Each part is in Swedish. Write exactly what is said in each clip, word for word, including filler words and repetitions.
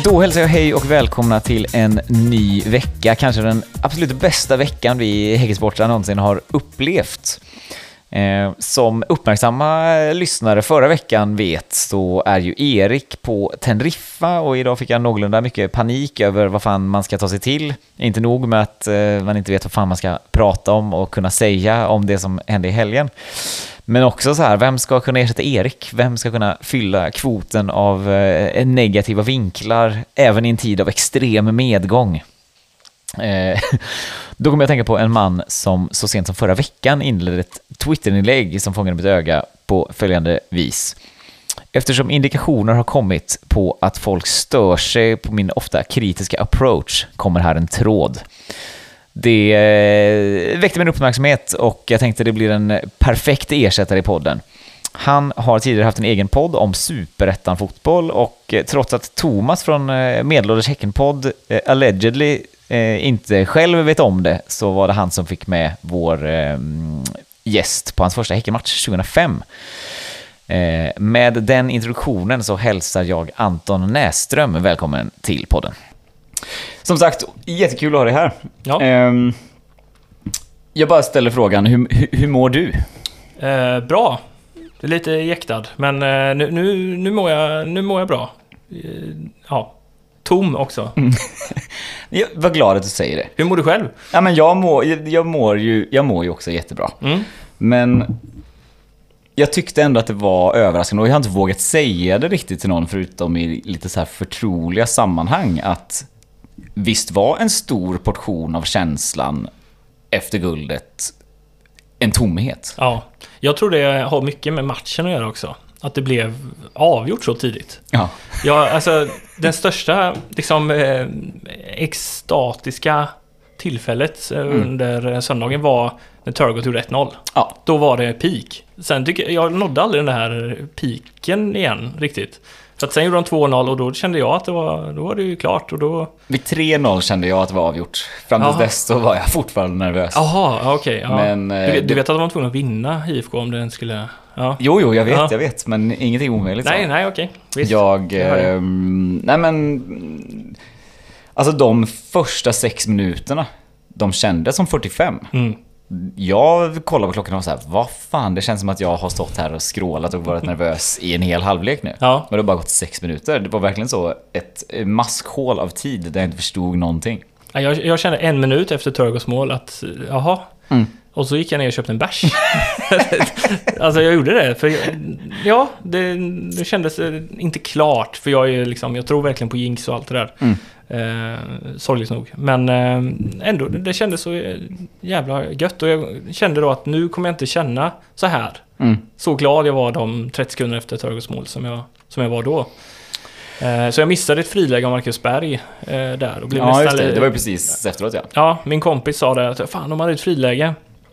Då hälsar jag hej och välkomna till en ny vecka. Kanske den absolut bästa veckan vi i Häckensportare någonsin har upplevt. Eh, som uppmärksamma lyssnare förra veckan vet så är ju Erik på Teneriffa och idag fick jag någorlunda mycket panik över vad fan man ska ta sig till. Inte nog med att eh, man inte vet vad fan man ska prata om och kunna säga om det som hände i helgen. Men också så här, vem ska kunna ersätta Erik? Vem ska kunna fylla kvoten av eh, negativa vinklar även i en tid av extrem medgång? Eh, då kommer jag att tänka på en man som så sent som förra veckan inledde ett Twitterinlägg som fångade mitt öga på följande vis. Eftersom indikationer har kommit på att folk stör sig på min ofta kritiska approach kommer här en tråd. Det eh, väckte min uppmärksamhet och jag tänkte det blir en perfekt ersättare i podden. Han har tidigare haft en egen podd om superettan fotboll och trots att Thomas från Medelålders Häckenpodd eh, allegedly eh, inte själv vet om det så var det han som fick med vår eh, gäst på hans första Häckenmatch tjugohundrafem. Eh, med den introduktionen så hälsar jag Anton Näström välkommen till podden. Som sagt, jättekul att ha dig här. Ja. Um, jag bara ställer frågan, hur, hur, hur mår du? Eh, bra. Det är lite jäktad, men eh, nu, nu, nu, mår jag, nu mår jag bra. Eh, ja. Tom också. Mm. Jag var glad att du säger det. Hur mår du själv? Ja, men jag, mår, jag, jag, mår ju, jag mår ju också jättebra. Mm. Men jag tyckte ändå att det var överraskande och jag har inte vågat säga det riktigt till någon förutom i lite så här förtroliga sammanhang att visst var en stor portion av känslan efter guldet en tomhet. Ja, jag tror det har mycket med matchen att göra också. Att det blev avgjort så tidigt. Ja. Ja, alltså den största liksom eh, extatiska tillfället eh, mm. under söndagen var när Turgott gjorde ett noll. Ja. Då var det peak. Sen tycker jag, jag nådde aldrig den här piken igen riktigt. Så att sen gjorde de två noll och då kände jag att det var, då var det ju klart. Och då... Vid tre noll kände jag att det var avgjort. Fram till dess så var jag fortfarande nervös. Jaha, okej. Okay, ja. Men, du, du vet att de var tvungna att vinna I F K om den skulle... Ja. Jo, jo, jag vet, ja. jag vet. Men ingenting omöjligt. Nej, nej, okej. Okay. Jag... Eh, nej, men... Alltså de första sex minuterna, de kändes som fyrtiofem. Mm. Jag kollade på klockan och var så här, vad fan, det känns som att jag har stått här och skrålat och varit nervös i en hel halvlek nu. Ja. Men det har bara gått sex minuter. Det var verkligen så ett maskhål av tid där jag inte förstod någonting. Jag, jag kände en minut efter Turgos mål att, jaha. Mm. Och så gick jag ner och köpte en bärs. Alltså jag gjorde det. För jag, ja, det, det kändes inte klart. För jag är liksom, jag tror verkligen på jinx och allt det där. Mm. Eh, sorgligt nog. Men eh, ändå, det kändes så jävla gött. Och jag kände då att nu kommer jag inte känna så här. Mm. Så glad jag var de trettio sekunder efter Turgos mål som jag, som jag var då. Eh, så jag missade ett friläge av Marcus Berg eh, där. Och blev ja, nästan, just det. Det var ju precis efteråt, ja. Ja, min kompis sa det att fan, de hade ett friläge.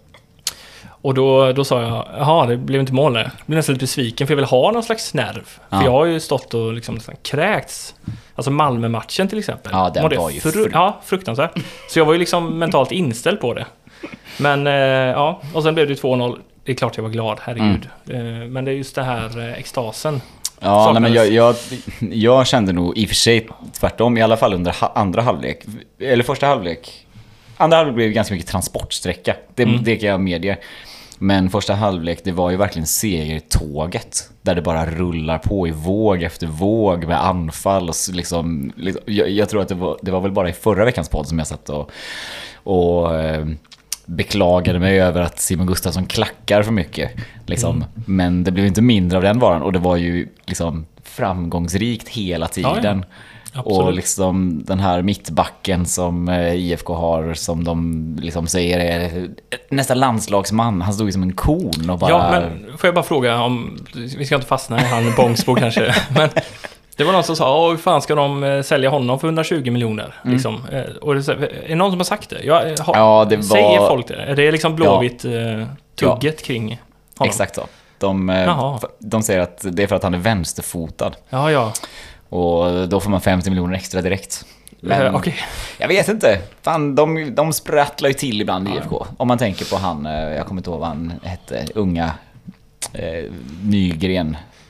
Och då, då sa jag, jaha, det blev inte mål där. Jag blev nästan lite besviken för jag vill ha någon slags nerv. Ja. För jag har ju stått och liksom nästan kräkts. Alltså Malmö-matchen till exempel. Ja, den var, var ju fru- ja, fruktansvärt. Så jag var ju liksom mentalt inställd på det. Men eh, ja, och sen blev det två noll. Det är klart jag var glad, herregud. Mm. Eh, men det är just det här eh, extasen. Ja, nej, men jag, jag, jag kände nog i och för sig tvärtom, i alla fall under ha, andra halvlek. Eller första halvlek. Andra halvlek blev ganska mycket transportsträcka. Det, mm. det kan jag medge. Men första halvlek, det var ju verkligen segertåget. Där det bara rullar på i våg efter våg med anfall. Och liksom, liksom, jag, jag tror att det var, det var väl bara i förra veckans podd som jag satt och, och eh, beklagade mig över att Simon Gustafsson klackar för mycket. Liksom. Mm. Men det blev inte mindre av den varan. Och det var ju liksom framgångsrikt hela tiden. Ja, ja. Absolut. Och liksom den här mittbacken som I F K har, som de liksom säger är nästan landslagsman. Han stod ju som en kon och bara... Ja, men får jag bara fråga om... Vi ska inte fastna i han Bångsbo kanske. Men det var någon som sa, hur fan ska de sälja honom för hundratjugo miljoner? Mm. Liksom. Och det, är det någon som har sagt det? Jag, har, ja, det var... Säger folk det? Är det liksom blåvitt ja. tugget ja. kring honom? Exakt så. De, de säger att det är för att han är vänsterfotad. Ja, ja. Och då får man femtio miljoner extra direkt. Men uh, okay. Jag vet inte. Fan, de, de sprattlar ju till ibland i I F K. Om man tänker på han, jag kommer inte ihåg vad han hette, unga eh, Nygren.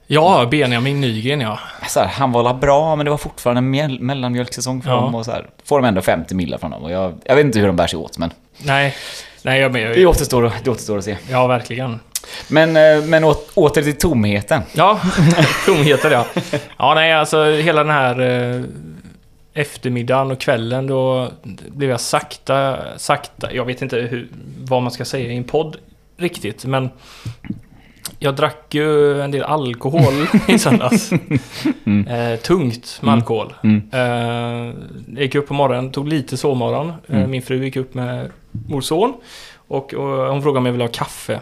Ja, Benjamin Nygren, ja. Så här, han var bra, men det var fortfarande en mjäl- mellanmjölksäsong för Ja. dem. Och så här, får de ändå femtio millar från dem. Och jag, jag vet inte hur de bär sig åt, men Nej, nej jag med. det återstår, det återstår att se. Ja, verkligen. Men, eh, men å, åter till tomheten. Ja, tomheter, ja. Ja, nej, alltså hela den här eh, eftermiddagen och kvällen, då blev jag sakta, sakta, jag vet inte hur, vad man ska säga i en podd riktigt, men jag drack ju en del alkohol i söndags. Mm. Eh, tungt med alkohol. Mm. Eh, jag gick upp på morgonen, tog lite sovmorgon. Mm. Eh, min fru gick upp med mor och son. Och, och hon frågade om jag ville ha kaffe.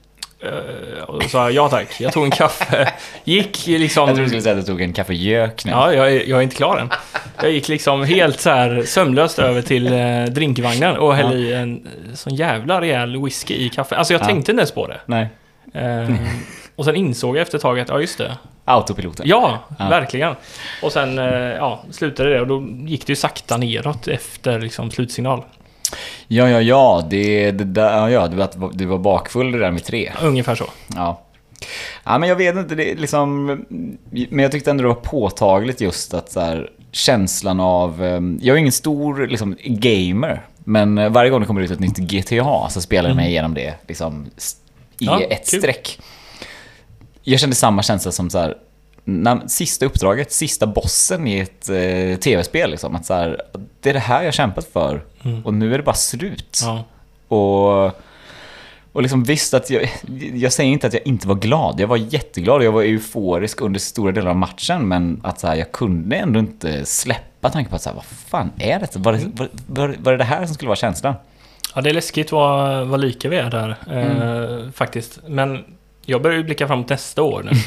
Uh, och då sa jag, ja tack, jag tog en kaffe. Gick liksom... Jag trodde du skulle säga att du tog en kaffegök nu. Ja, jag, jag är inte klar än. Jag gick liksom helt så här sömlöst över till eh, drinkvagnen och hällde ja. i en sån jävla rejäl whisky i kaffe. Alltså jag ja. tänkte inte ens på det. Nej. Uh, och sen insåg jag efter ett tag att, ja just det. Autopiloten. Ja, ja, verkligen. Och sen uh, ja, slutade det och då gick det ju sakta neråt efter liksom slutsignal. Ja, ja, ja, det, det, där, ja, det, var, det var bakfull det där med tre. Ungefär så. Ja. Ja, men jag vet inte, det liksom, men jag tyckte ändå det var påtagligt just att så här, känslan av, jag är ingen stor liksom, gamer, men varje gång det kommer ut ett nytt G T A så spelar jag mig igenom det liksom, i ja, ett kul. streck. Jag kände samma känsla som så här, när, sista uppdraget, sista bossen i ett eh, tv-spel liksom, att så här, det är det här jag kämpat för mm. och nu är det bara slut. Ja. Och och liksom visst att jag, jag säger inte att jag inte var glad. Jag var jätteglad, jag var euforisk under stora delar av matchen, men att så här, jag kunde ändå inte släppa tanken på att så här, vad fan är det? Var det, var, var, var det det här som skulle vara känslan? Ja, det är läskigt vad, vad lika vi är där mm. eh, faktiskt. Men jag börjar ju blicka fram mot nästa år nu.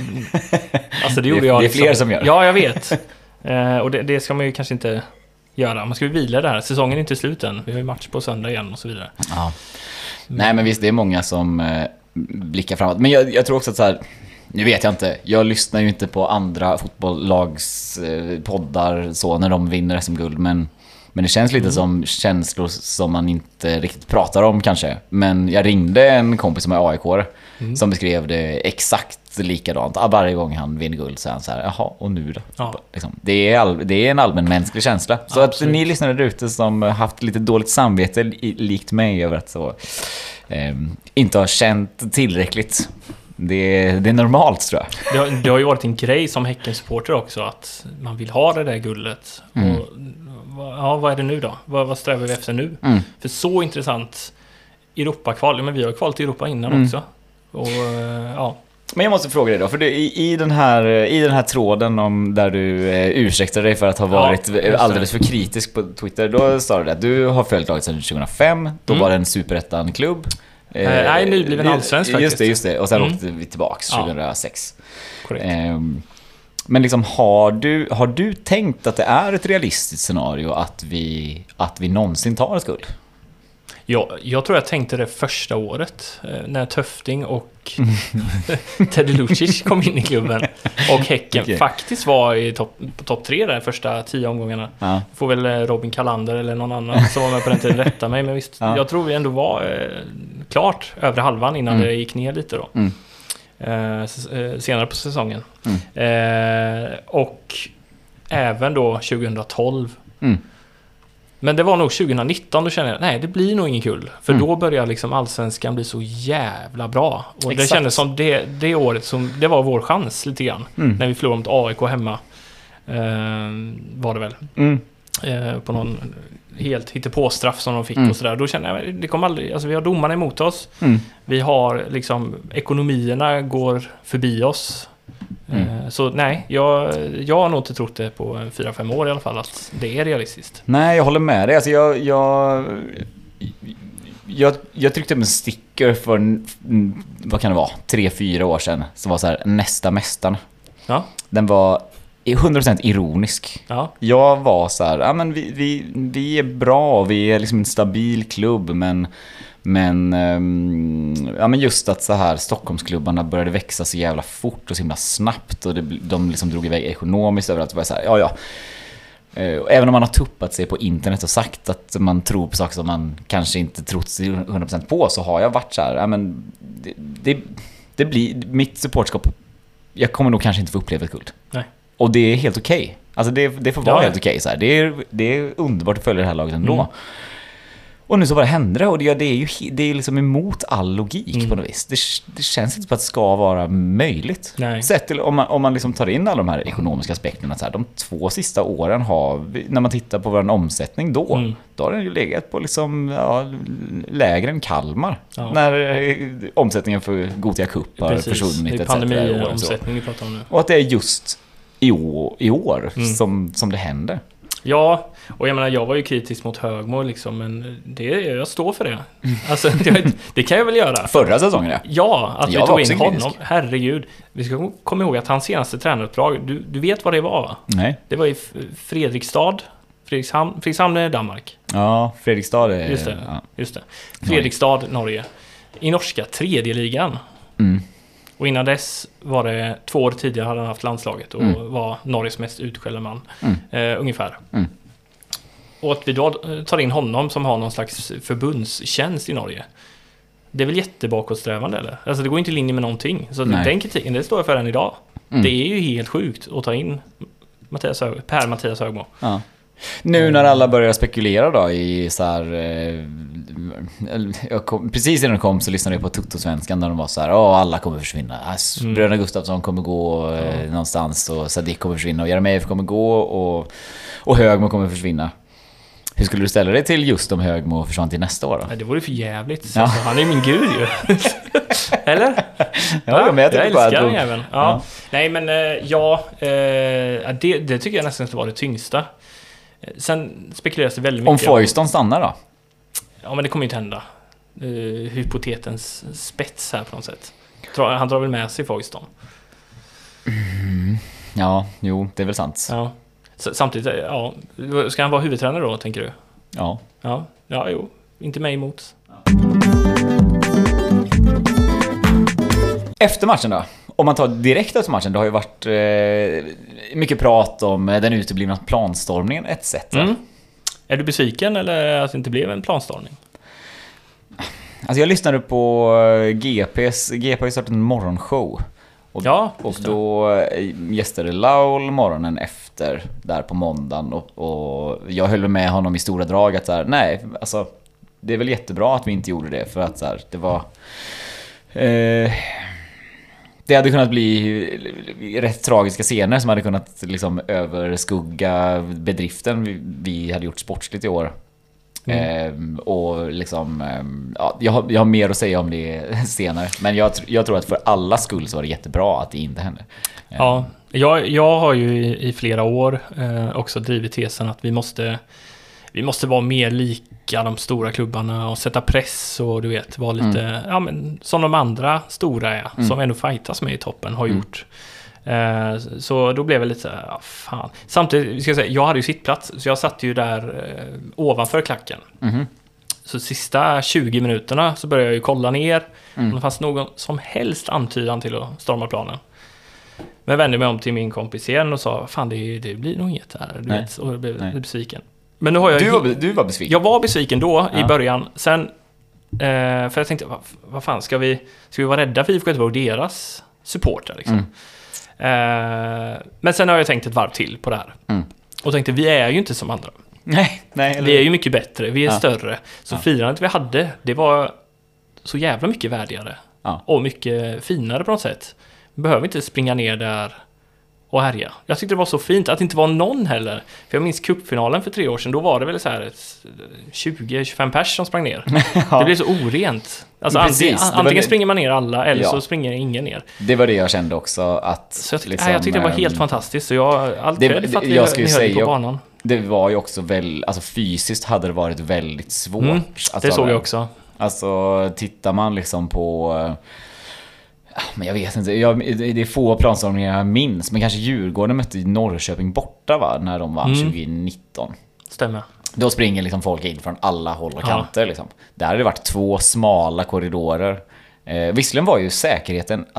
Alltså det gjorde det, jag. Det är fler liksom. som gör. Ja, jag vet. Eh, och det, det ska man ju kanske inte göra. Man ska ju vila det här. Säsongen är inte slut än. Vi har ju match på söndag igen och så vidare. Ja. Men. Nej, men visst, det är många som eh, blickar framåt. Men jag, jag tror också att så här, nu vet jag inte. Jag lyssnar ju inte på andra fotbolllags eh, poddar så när de vinner S M-guld, men Men det känns lite mm. som känslor som man inte riktigt pratar om kanske. Men jag ringde en kompis som är A I K mm. som beskrev det exakt likadant. Varje gång han vinner guld så är han så här, jaha, och nu då? Ja. Liksom. Det, är all, det är en allmän mänsklig känsla. Så absolut. Att ni lyssnare där ute som haft lite dåligt samvete likt mig över att så eh, inte har känt tillräckligt. Det, det är normalt, tror jag. Det har, det har ju varit en grej som Häcken-supporter också, att man vill ha det där guldet. Mm. Och, ja, vad är det nu då? Vad, vad strävar vi efter nu? Mm. För så intressant Europa-kval. Men vi har kval till Europa innan mm. också. Och, ja. Men jag måste fråga dig då, för det, i, i, den här, i den här tråden om där du eh, ursäktar dig för att ha varit ja, alldeles för kritisk på Twitter, då sa du det att du har följt laget sedan tjugohundrafem, då mm. var det en superettan-klubb. Eh, Nej, nybliven allsvensk faktiskt. Just det, just det. Och sen mm. åkte vi tillbaks tjugohundrasex. Ja. Korrekt. Eh, men liksom, har du, har du tänkt att det är ett realistiskt scenario att vi, att vi någonsin tar ett guld? Ja, jag tror jag tänkte det första året när Töfting och Teddy Lucic kom in i klubben och Häcken okay. faktiskt var i topp, på topp tre där första tio omgångarna. Ja. Får väl Robin Kalander eller någon annan som var med på den tiden rätta mig, men visst, ja. jag tror vi ändå var eh, klart över halvan innan mm. det gick ner lite då. Mm. Eh, senare på säsongen. Mm. Eh, och även då tjugohundratolv. Mm. Men det var nog tjugohundranitton, då kände jag, nej, det blir nog ingen kul. För mm. då började liksom allsvenskan bli så jävla bra. Och exakt. Det kändes som det, det året som, det var vår chans lite grann. Mm. När vi förlorade mot A I K hemma. Eh, var det väl. Mm. Eh, på någon helt hittepåstraff som de fick mm. och sådär. Då kände jag, det kommer aldrig, alltså vi har domarna emot oss. Mm. Vi har liksom, ekonomierna går förbi oss. Mm. Så nej, jag, jag har nog inte trott det på fyra fem år i alla fall att det är realistiskt. Nej, jag håller med dig. Alltså jag, jag, jag, jag tryckte upp en sticker för, vad kan det vara, tre fyra år sedan som var så här, nästa mästaren. Ja. Den var hundra procent ironisk. Ja. Jag var så här, ja men vi, vi, vi är bra, vi är liksom en stabil klubb, men Men, um, ja, men just att så här Stockholmsklubbarna började växa så jävla fort och så himla snabbt, och det, de liksom drog iväg ekonomiskt över att det var så här, ja ja. Uh, även om man har tuppat sig på internet och sagt att man tror på saker som man kanske inte trott sig hundra procent på, så har jag varit så här, ja men det, det, det blir mitt supportskap jag kommer nog kanske inte få uppleva ett guld. Nej. Och det är helt okej. Okay. Alltså det, det får vara ja, helt okej okay, så här. Det är, det är underbart att följa det här laget ändå. Mm. Och nu så bara händer det, och det, det är ju det är liksom emot all logik mm. på något vis. Det, det känns inte som att det ska vara möjligt. Nej. Sett till, om man, om man liksom tar in alla de här ekonomiska aspekterna, så här, de två sista åren har vi, när man tittar på vår omsättning då, mm. då har den ju legat på liksom, ja, lägre än Kalmar. Ja. När eh, omsättningen för Gothia Cup har Precis. försvunnit. Det är pandemiomsättning vi pratar om nu. Och att det är just i år, i år mm. som, som det händer. Ja, och jag menar, jag var ju kritisk mot Högmo liksom, men det, jag står för det. Alltså, det, det kan jag väl göra. Förra säsongen, ja. Ja, att jag vi tog in honom. Kritisk. Herregud. Vi ska komma ihåg att hans senaste tränaruppdrag, du, du vet vad det var, va? Nej. Det var i Fredrikstad. Fredrikshamn, Fredrikshamn är Danmark. Ja, Fredrikstad är... Just det, ja. just det. Fredrikstad, Norge. I norska tredje ligan. Mm. Och innan dess var det två år tidigare hade han haft landslaget och mm. var Norges mest utskällda man. Mm. Eh, ungefär. Mm. Och att vi då tar in honom som har någon slags förbundstjänst i Norge. Det är väl jättebakåtsträvande, eller? Alltså det går inte i linje med någonting. Så Nej. Den kritiken, det står jag för än idag. Mm. Det är ju helt sjukt att ta in Mattias Hög, Per Mattias Högmo. Ja. Nu när alla börjar spekulera då i så här, eh, kom, precis innan de kom så lyssnade jag på Toto-svenskan där de var så här, åh, alla kommer försvinna. Alltså, mm. Bröderna Gustafsson kommer gå eh, ja. någonstans, och Sadik kommer försvinna, och Jeremejeff kommer gå, och, och Högmo kommer försvinna. Hur skulle du ställa dig till just om Högmo försvann till nästa år då? Ja, det vore för jävligt. Ja. Alltså, han är min gud ju. Eller? Ja, ja, men jag, jag älskar den även. Ja. Ja. Nej, men ja, eh, det, det tycker jag nästan ska vara det tyngsta. Sen spekuleras det väldigt mycket om Foyston stannar då? Ja, men det kommer ju inte hända. Uh, hypotetens spets här på något sätt. Han drar väl med sig Foyston. Mm. Ja, jo, det är väl sant. Ja. S- samtidigt, ja, ska han vara huvudtränare då, tänker du? Ja. Ja, ja, jo, inte mig emot. Efter matchen då? Om man tar direkt efter matchen, det har ju varit eh, mycket prat om den uteblivna planstormningen et cetera. Mm. Är du besviken eller att det inte blev en planstormning? Alltså jag lyssnade på G P:s, G P har ju startat en morgonshow. Och, ja, och då gästade Laul morgonen efter där på måndagen, och, och jag höll med honom i stora drag att så här, nej, alltså det är väl jättebra att vi inte gjorde det, för att så här, det var eh, det hade kunnat bli rätt tragiska scener som hade kunnat liksom överskugga bedriften vi, vi hade gjort sportsligt i år. Mm. Ehm, och liksom ehm, ja, jag, har, jag har mer att säga om det senare, men jag, jag tror att för alla skull så var det jättebra att det inte hände. Ehm. Ja, jag, jag har ju i, i flera år eh, också drivit tesen att vi måste vi måste vara mer lika de stora klubbarna och sätta press och du vet, vara lite mm. ja, men, som de andra stora är, mm. som ändå fightas med i toppen har mm. gjort. Eh, så då blev det lite ja, fan. Samtidigt ska jag säga, jag hade ju sittplats, så jag satt ju där eh, ovanför klacken. Mm. Så sista tjugo minuterna så började jag ju kolla ner mm. om det fanns någon som helst antydan till att storma planen. Men jag vände mig om till min kompis igen och sa, fan det, det blir nog inget här, du vet, och jag blev Nej. besviken. Men nu har jag du, var, du var besviken? Jag var besviken då ja. i början. Sen, eh, för jag tänkte, vad, vad fan, ska vi, ska vi vara rädda för I F K Göteborg och deras supporter liksom? Mm. Eh, men sen har jag tänkt ett varv till på det här. Mm. Och tänkte, vi är ju inte som andra. Nej, nej. Eller... Vi är ju mycket bättre, vi är ja. större. Så ja. firandet vi hade, det var så jävla mycket värdigare. Ja. Och mycket finare på något sätt. Vi behöver inte springa ner där och härja. Jag tyckte det var så fint att det inte var någon heller. För jag minns cupfinalen för tre år sedan. Då var det väl så här tjugo till tjugofem pers som sprang ner. Ja. Det blev så orent. Alltså Precis, antingen, antingen springer man ner alla eller ja. så springer ingen ner. Det var det jag kände också. Att, så jag, liksom, nej, jag tyckte det var helt ähm, fantastiskt. Så jag allt det, för att vi, jag skulle ni säga, höll på banan. Det var ju också väl, alltså fysiskt hade det varit väldigt svårt. Mm, alltså, det såg jag också. Alltså tittar man liksom på... Men jag vet inte, jag, det är få planstormningar jag minns. Men kanske Djurgården mötte Norrköping borta va? När de vann mm. tjugonitton. Stämmer. Då springer liksom folk in från alla håll och kanter. Ja. Liksom. Där hade det varit två smala korridorer. eh, Visserligen var ju säkerheten alltså,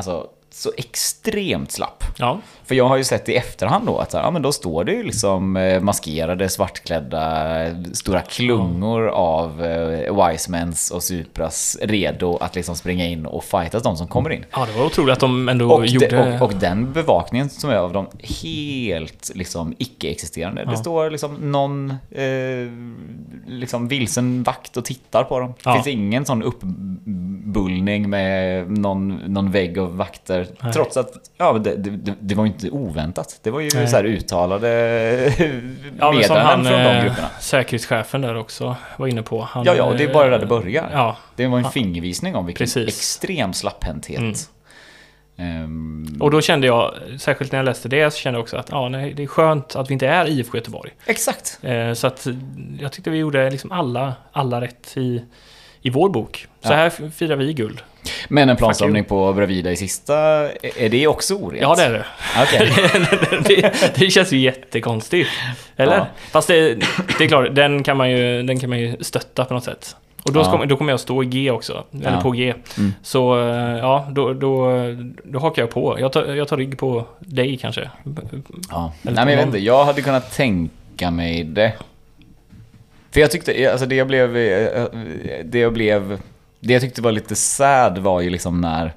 så extremt slapp. Ja. För jag har ju sett i efterhand då att ja, men då står det ju liksom eh, maskerade, svartklädda, stora klungor ja. av eh, Wisemans och Supras redo att liksom springa in och fightas de som kommer in. Ja, det var otroligt att de ändå och gjorde... De, och, och den bevakningen som är av dem helt liksom icke-existerande. Ja. Det står liksom någon eh, liksom vilsen vakt och tittar på dem. Det ja. finns ingen sån uppbullning med någon, någon vägg av vakter. Nej. Trots att ja, det, det, det var ju inte oväntat. Det var ju Nej. så här uttalade ja, meddelanden från de grupperna. Säkerhetschefen där också var inne på. Han, ja, ja, och det är bara där det börjar. Ja. Det var en ja. fingervisning om vilken Precis. extrem slapphänthet. Mm. Um, och då kände jag, särskilt när jag läste det, så kände jag också att ja, nej, det är skönt att vi inte är I F K Göteborg. Exakt. Eh, så att jag tyckte vi gjorde liksom alla, alla rätt i, i vår bok. Så ja. här firar vi guld. Men en plansamling på Bravida i sista, är det också orent? Ja, det är det. Okay. det, det känns ju jättekonstigt. Eller? Ja. Fast det, det är klart, den kan, man ju, den kan man ju stötta på något sätt. Och då, ska, ja. då kommer jag stå i G också. Eller ja. på G. Mm. Så ja, då, då, då hakar jag på. Jag tar, jag tar rygg på dig kanske. Ja. Nej, men jag vet inte. Jag hade kunnat tänka mig det. För jag tyckte, alltså det jag blev... Det jag blev... Det jag tyckte var lite sad var ju liksom när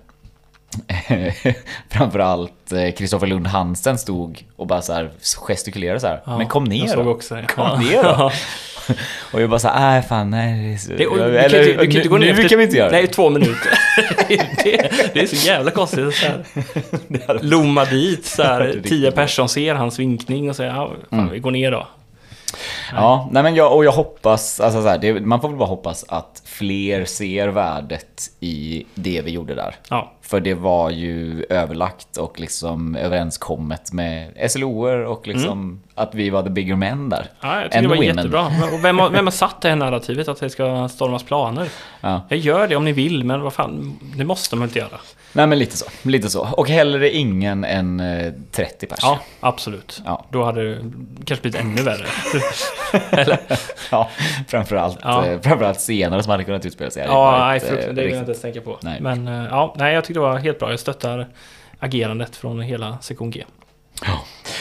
framförallt Kristoffer Lund Hansen stod och bara så här gestikulerade så här. Ja, men kom ner då. Också, ja. Kom ner då. Och jag bara så här, nej fan, nej. Det, det, eller, du, kan, du kan inte gå ner efter, kan vi inte göra. Nej, två minuter. det, det är så jävla konstigt så här. Lomma dit så här, tio personer ser hans vinkning och säger, ja, fan, mm. vi går ner då. Ja, nej men jag, och jag hoppas alltså så här, det, man får väl bara hoppas att fler ser värdet i det vi gjorde där. Ja. För det var ju överlagt och liksom överenskommet med S L O-er och liksom mm. att vi var the bigger men där. Ja, jag tycker det var women. Jättebra. Och vem har, vem har satt det här narrativet att det ska stormas planer? Ja. Jag gör det om ni vill, men vad fan, det måste man inte göra. Nej, men lite så, lite så. Och hellre ingen än trettio pers. Ja, absolut. Ja. Då hade det kanske blivit ännu värre. Eller? Ja, framförallt, ja. framförallt senare som hade kunnat utspela sig. Ja, nej, för, det vill jag inte ens tänka på. Nej. Men ja, nej, jag tyckte det var helt bra. Jag stöttar agerandet från hela sektion G. Ja.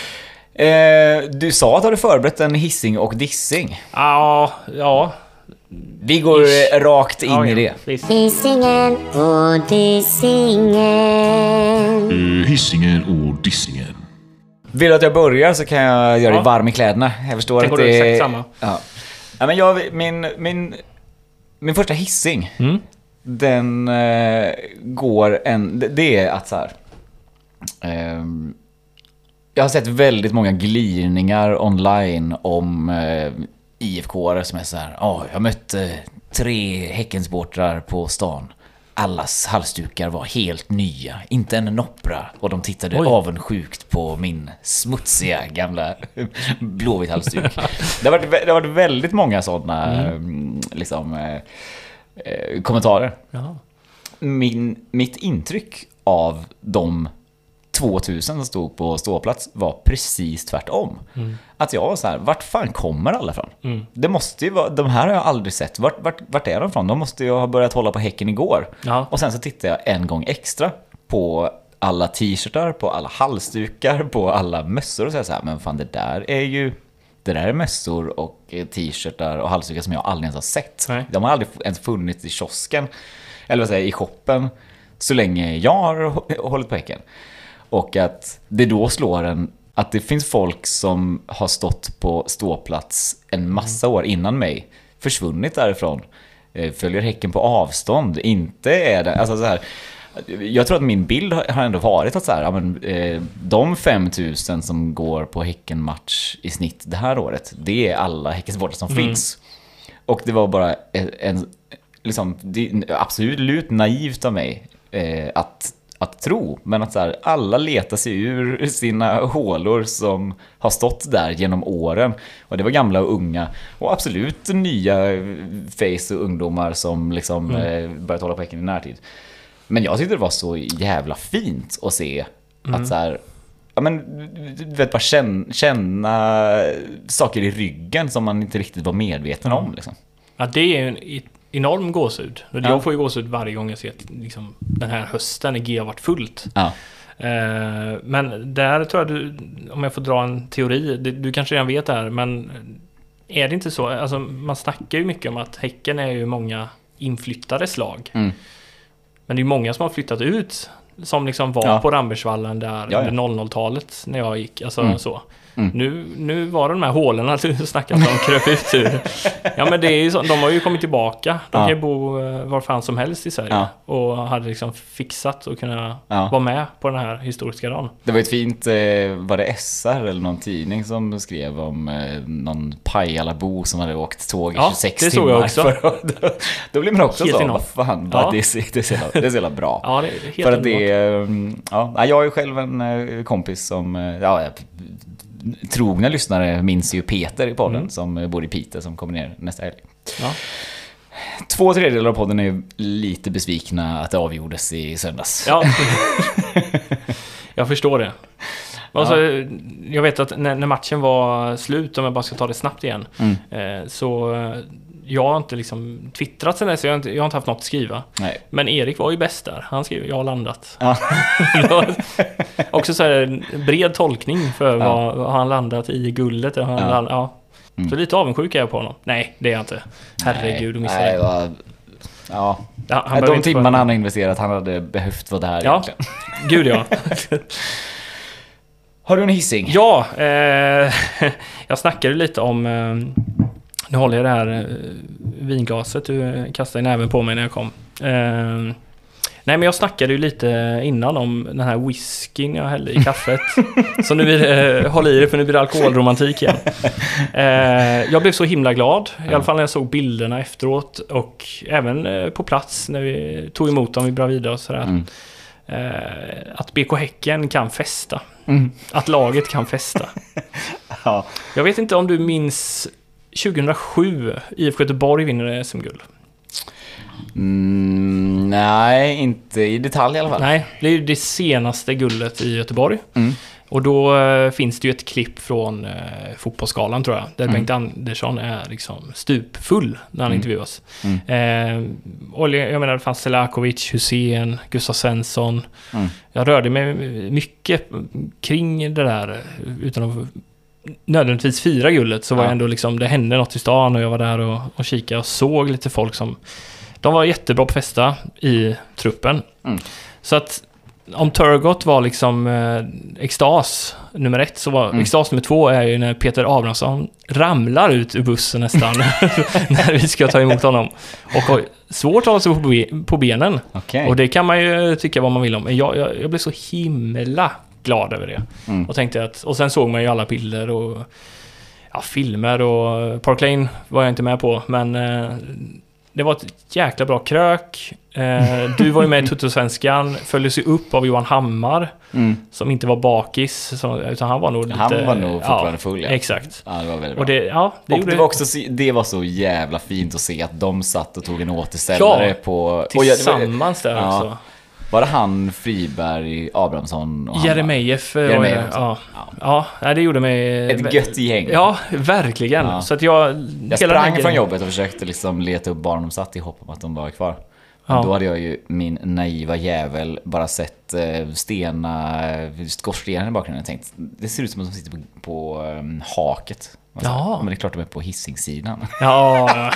Eh, du sa att du hade förberett en hissing och dissing. Ja, ja. Vi går Ish. rakt in ja, i det. Hissingen och dissingen. Uh, hissingen och dissingen. Vill du att jag börjar så kan jag göra ja. dig varm i kläderna. Jag förstår det att det är exakt samma. Ja. Ja, men jag, min, min, min första hissing mm. den uh, går en... Det, det är att så här... Um, jag har sett väldigt många glidningar online om uh, I F K-are som är så här, ja, oh, jag mötte tre Häckensbortrar på stan. Allas halsdukar var helt nya, inte en noppra, och de tittade Oj. avundsjukt på min smutsiga gamla blåvit halsduk. Det har varit, det har varit väldigt många sådana mm. liksom, eh, kommentarer. Jaha. Min, mitt intryck av de tvåtusen som stod på ståplats var precis tvärtom. Mm. Att jag var så här, vart fan kommer alla från? Mm. Det måste ju vara, de här har jag aldrig sett. Vart, vart, vart är de från? De måste ju ha börjat hålla på Häcken igår. Ja. Och sen så tittade jag en gång extra på alla t-shirtar, på alla halsdukar, på alla mössor och så, så här, men fan det där är ju det där är mössor och t-shirtar och halsdukar som jag aldrig ens har sett. Nej. De har aldrig ens funnits i kiosken eller vad säger i shoppen så länge jag har hållit på Häcken. Och att det då slår en att det finns folk som har stått på ståplats en massa år innan mig, försvunnit därifrån, följer Häcken på avstånd, inte är det, alltså så här, jag tror att min bild har ändå varit att så här, ja, men, eh, de fem tusen som går på Häcken-match i snitt det här året, det är alla Häckensbortare som mm. finns. Och det var bara en, en liksom, det absolut naivt av mig eh, att att tro, men att så här, alla letar sig ur sina hålor som har stått där genom åren, och det var gamla och unga och absolut nya face och ungdomar som liksom mm. eh, börjat hålla på Häcken i närtid. Men jag tyckte det var så jävla fint att se mm. att så här, ja men du vet, bara känna, känna saker i ryggen som man inte riktigt var medveten mm. om liksom. Ja, det är ju en enorm gåshud. Ja. Jag får ju gåshud varje gång jag ser att liksom, den här hösten i G har varit fullt. Ja. Eh, men där tror jag du, om jag får dra en teori, det, du kanske redan vet det här, men är det inte så? Alltså, man snackar ju mycket om att Häcken är ju många inflyttade slag. Mm. Men det är ju många som har flyttat ut som liksom var Ja. på Rambergsvallen där Ja, ja. under noll noll-talet när jag gick. Alltså Mm. så. Mm. Nu, nu var det de här hålen du snackade om, kröp ut ur. Ja, men det är ju så, de har ju kommit tillbaka. De Ja. kan ju bo eh, var fan som helst i Sverige. Ja. Och hade liksom fixat och kunna Ja. vara med på den här historiska dagen. Det var ett fint, eh, var det S R eller någon tidning som skrev om eh, någon Pajalabo som hade åkt tåg i Ja, tjugosex det timmar. såg jag också. För, då, då blir man också Helt så, enormt. vad fan, Ja. vad, det, är, så- det, är så jävla, det är så jävla bra. Ja, det är helt För att det underbart. är, ja, jag är ju själv en eh, kompis som, eh, ja, trogna lyssnare minns ju Peter i podden Mm. som bor i Piteå som kommer ner nästa helg. Ja. Två tredjedelar av podden är ju lite besvikna att det avgjordes i söndags. Ja. Jag förstår det. Alltså, jag vet att när, när matchen var slut, om jag bara ska ta det snabbt igen, Mm. eh, så eh, jag har inte liksom twittrat sen dess, jag har inte, jag har inte haft något att skriva. Nej. Men Erik var ju bäst där. Han skrev, jag har landat. Ja. Också så här en bred tolkning för Ja. vad, vad har han landat i guldet. Har han Ja. landat, ja. Mm. Så lite avundsjuk är jag på honom. Nej, det är jag inte. Herregud, du missade Nej, det. vad- Ja, Ja, han behöver de inte timmarna vara- han har investerat, han hade behövt vara där Ja, egentligen. gud ja. Har du en hissing? Ja, eh, jag snackade lite om... Eh, nu håller jag det här eh, vinglaset du kastade i näven på mig när jag kom. Eh, nej, men jag snackade ju lite innan om den här whiskyn jag hällde i kaffet. Så nu blir det, eh, håll i det för nu blir det alkoholromantik igen. Eh, jag blev så himla glad, i alla fall när jag såg bilderna efteråt och även eh, på plats när vi tog emot dem i Bravida och sådär. Mm. Eh, att B K Häcken kan festa. Mm. Att laget kan festa. Ja. Jag vet inte om du minns tjugohundrasju I F K Göteborg vinner S M-guld. Mm, nej, inte i detalj i alla fall. Nej, det är ju det senaste guldet i Göteborg. Mm. Och då eh, finns det ju ett klipp från eh, Fotbollsskalan tror jag. Där Mm. Bengt Andersson är liksom stupfull när han Mm. intervjuas. Mm. Eh, och jag menar det fanns Selakovic, Hussein, Gustav Svensson. Mm. Jag rörde mig mycket kring det där utan att nödvändigtvis fira guldet, så var Ja. jag ändå liksom, det hände något i stan och jag var där och, och kikade och såg lite folk som, de var jättebra på festa i truppen. Mm. Så att om Turgott var liksom eh, extas nummer ett, så var Mm. extas nummer två är ju när Peter Abrahamsson ramlar ut ur bussen nästan när vi ska ta emot honom och har svårt att hålla sig på, be- på benen. Okej. Och det kan man ju tycka vad man vill om. Men jag, jag, jag blev så himla glad över det. Mm. Och tänkte att, och sen såg man ju alla bilder och ja, filmer och Park Lane var jag inte med på, men eh, det var ett jäkla bra krök. Eh, du var ju med i Tuttosvenskan, följdes ju upp av Johan Hammar Mm. som inte var bakis, så, utan han var nog lite... Han var nog fortfarande ja, full, ja. Exakt. Ja, det var väldigt bra. Och det, ja, det och gjorde det var också så, det var så jävla fint att se att de satt och tog en återställare Ja, på... och jag- det var- tillsammans där ja. också. Var det han, Friberg, Abrahamsson och han? Jeremejeff var Jeremejeff det. också. Ja. Ja. Ja, det gjorde mig... Ett gött gäng. Ja, verkligen. Ja. Så att jag... Jag hela den sprang här från grejen- jobbet och försökte liksom leta upp barn de satt i hopp om att de var kvar. Men Ja. då hade jag ju, min naiva jävel, bara sett eh, stena, skorstenen i bakgrunden och tänkt, det ser ut som att de sitter på, på um, haket. Alltså, Ja. Men det är klart de är på Hisingssidan. Ja.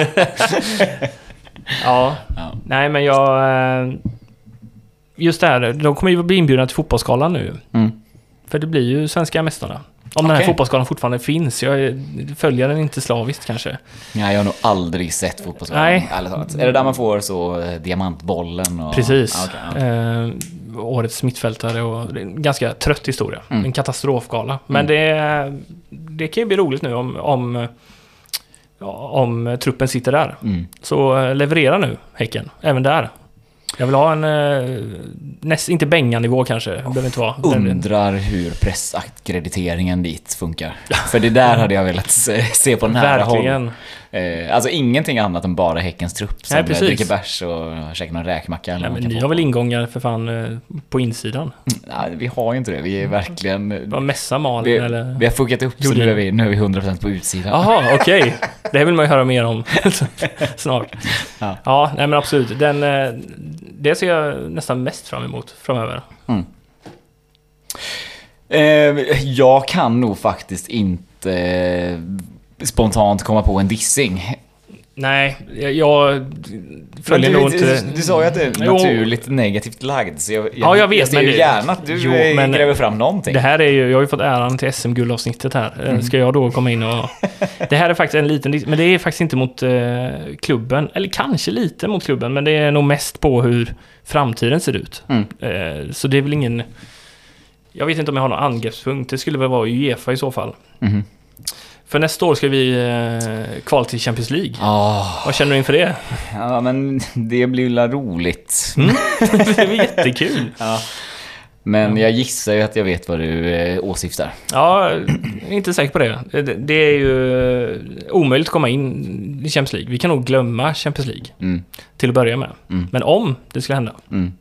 ja. Ja. Nej, men jag... eh, Just det här, de kommer ju bli inbjudna till Fotbollsskalan nu. Mm. För det blir ju svenska mästarna. Om den här Okej. Fotbollsskalan fortfarande finns. Jag är- följer den inte slaviskt kanske. Nej, jag har nog aldrig sett fotbollsskalan. Nej. Ärligt talat. Är det där man får så eh, diamantbollen? Och... Precis. Ja, okej, ja. Eh, årets mittfältare och det är en ganska trött historia. Mm. En katastrofgala. Men det, det kan ju bli roligt nu om, om, ja, om truppen sitter där. Mm. Så eh, leverera nu, Häcken. Även där. Jag vill ha en eh, näst, inte bänganivå kanske. Det behöver inte vara. Undrar hur pressakkrediteringen dit funkar. För det där hade jag velat se, se på nära håll. Eh, alltså ingenting annat än bara Häckens trupp som Nej, dricker bärs och käkar någon räkmacka. Nej, men ni har väl ingångar för fan eh, på insidan? Nej, vi har ju inte det. Vi är verkligen... Vad mässa mal vi, eller? Vi har fuckat upp så nu är, vi, nu är vi hundra procent på utsidan. Jaha, okej. Okay. Det här vill man ju höra mer om snart. Ja, ja nej, men absolut. Den, det ser jag nästan mest fram emot framöver. Mm. Eh, jag kan nog faktiskt inte eh, spontant komma på en dissing. Nej, jag, jag följer nog inte... Du, du sa ju att det är naturligt jo. negativt lagd, så jag, jag, ja, jag vet, jag ser men ju det, gärna att du jo, men gräver fram någonting. Det här är ju, jag har ju fått äran till S M-guldavsnittet här. Mm. Ska jag då komma in och... Det här är faktiskt en liten... Men det är faktiskt inte mot eh, klubben, eller kanske lite mot klubben, men det är nog mest på hur framtiden ser ut. Mm. Eh, så det är väl ingen... Jag vet inte om jag har någon angreppspunkt. Det skulle väl vara UEFA i så fall. Mm. För nästa år ska vi eh, kval till Champions League. Oh. Vad känner du inför det? Ja, men det blir väl roligt. Mm. Det är jättekul. Ja. Men jag gissar ju att jag vet vad du eh, åsyftar. Ja, jag är inte säker på det. det. Det är ju omöjligt att komma in i Champions League. Vi kan nog glömma Champions League mm. till att börja med. Mm. Men om det skulle hända. Mm.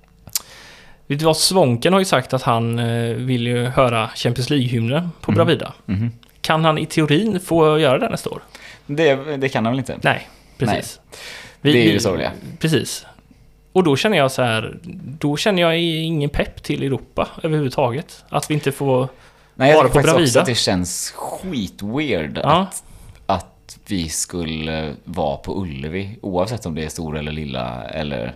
Vet du vad, Svånken har ju sagt att han eh, vill ju höra Champions League-hymnen på mm. Bravida. Mm. Kan han i teorin få göra det nästa år? Det, det kan han väl inte? Nej, precis. Nej. Vi, det är ju det sorgliga. Precis. Och då känner jag så här, då känner jag ingen pepp till Europa överhuvudtaget. Att vi inte får Nej, jag vara på Bravida. Också att det känns skitweird ja. att, att vi skulle vara på Ullevi, oavsett om det är stora eller lilla, eller...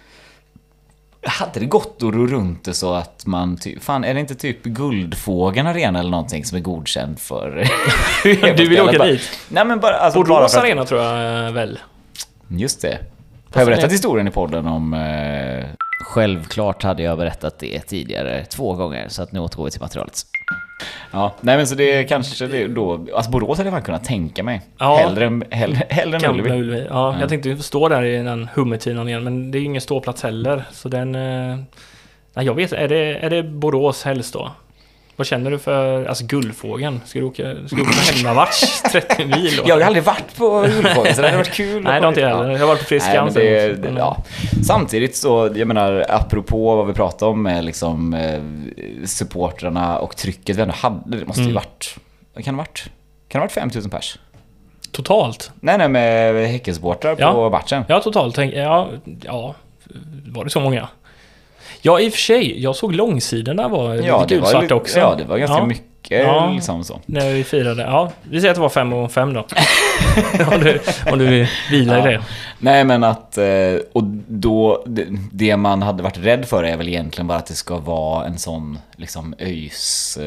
Hade det gått att ro runt det så att man typ, fan, är det inte typ Guldfågeln Arena eller någonting som är godkänd för du vill åka dit? Nej, men bara, alltså, Borås bara för att... Arena tror jag väl. Just det. Har jag berättat historien i podden om eh... Självklart hade jag berättat det tidigare två gånger, så att nu återgår vi till materialet. Ja, nej men så det kanske det då, alltså Borås hade jag kunnat tänka mig. Ja. Hellre än hellre, hellre än Ullevi. Ullevi. Ja, mm. Jag tänkte stå där i den hummertinan igen, men det är ingen ståplats heller, så den eh, nej, jag vet, är det är det Borås helst då? Vad känner du för, alltså Guldfågeln? Ska du åka, ska du åka hemmamatch trettio mil då? Jag har aldrig varit på Guldfågeln, så det hade varit kul. Nej, det har inte jag heller. Jag har varit på Friskan. Det, det, ja. Samtidigt så, jag menar, apropå vad vi pratade om med liksom eh, supportrarna och trycket vi ändå hade, det måste ju mm. varit, vad kan det varit? Kan det varit fem tusen pers? Totalt? Nej, nej, med Häckensupportrar ja. på matchen. Ja, totalt. Ja, ja, var det så många? Ja, i och för sig. Jag såg långsidorna var ja, lite utsvart också. Ja, det var ganska ja. mycket ja. liksom så. När vi firade. Ja, vi säger att det var fem och fem då. om, du, om du vilar ja. i det. Nej, men att... Och då... Det, det man hade varit rädd för är väl egentligen bara att det ska vara en sån liksom ÖIS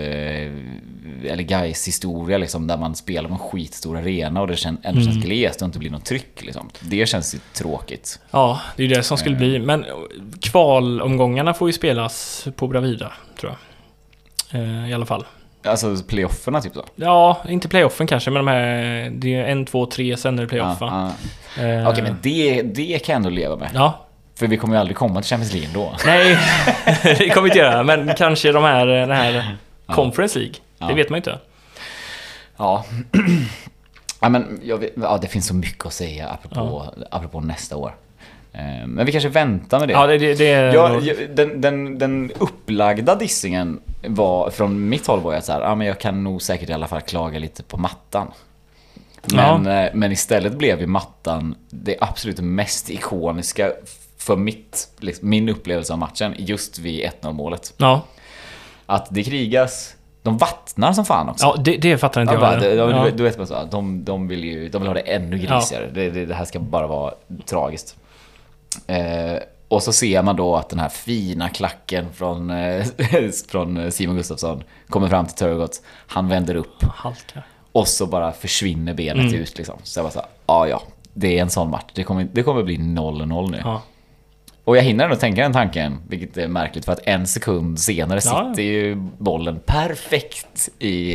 eller Gais historia liksom, där man spelar en skitstor arena och det känns, ändå känns mm. glest och inte blir något tryck liksom. Det känns ju tråkigt. Ja, det är ju det som skulle bli. Men kvalomgångarna får ju spelas på Bravida, tror jag. I alla fall. Alltså playofferna typ så? Ja, inte playoffen kanske, men de här, det är en, två, tre, sen är det playoff. Ja, ja. eh. Okej, men det, det kan jag ändå leva med. Ja. För vi kommer ju aldrig komma till Champions League då. Nej, det kommer vi inte göra. Men kanske de här, den här ja. Conference League. Det ja. vet man inte. Ja. Ja, men jag vet, ja, det finns så mycket att säga apropå, ja. apropå nästa år. Men vi kanske väntar med det. Ja, det, det, det jag, jag, den, den, den upplagda dissingen var, från mitt håll var jag så här, ja, men jag kan nog säkert i alla fall klaga lite på mattan. Men, ja. men istället blev ju mattan det absolut mest ikoniska för mitt, liksom, min upplevelse av matchen just vid ett noll målet. Ja. Att det krigas, de vattnar som fan också. Ja, det, det fattar inte ja, jag. Bara, de, ja. Du vet bara så, de, de vill ju de vill ha det ännu grisigare. Ja. Det, det, det här ska bara vara tragiskt. Eh, och så ser man då att den här fina klacken från, eh, från Simon Gustafsson kommer fram till Turgott. Han vänder upp Halka. Och så bara försvinner benet mm. ut liksom. Så jag bara så här, ja ja, det är en sån match. Det kommer, det kommer bli noll noll nu. Ja. Och jag hinner ändå tänka den tanken, vilket är märkligt för att en sekund senare ja. sitter ju bollen perfekt i,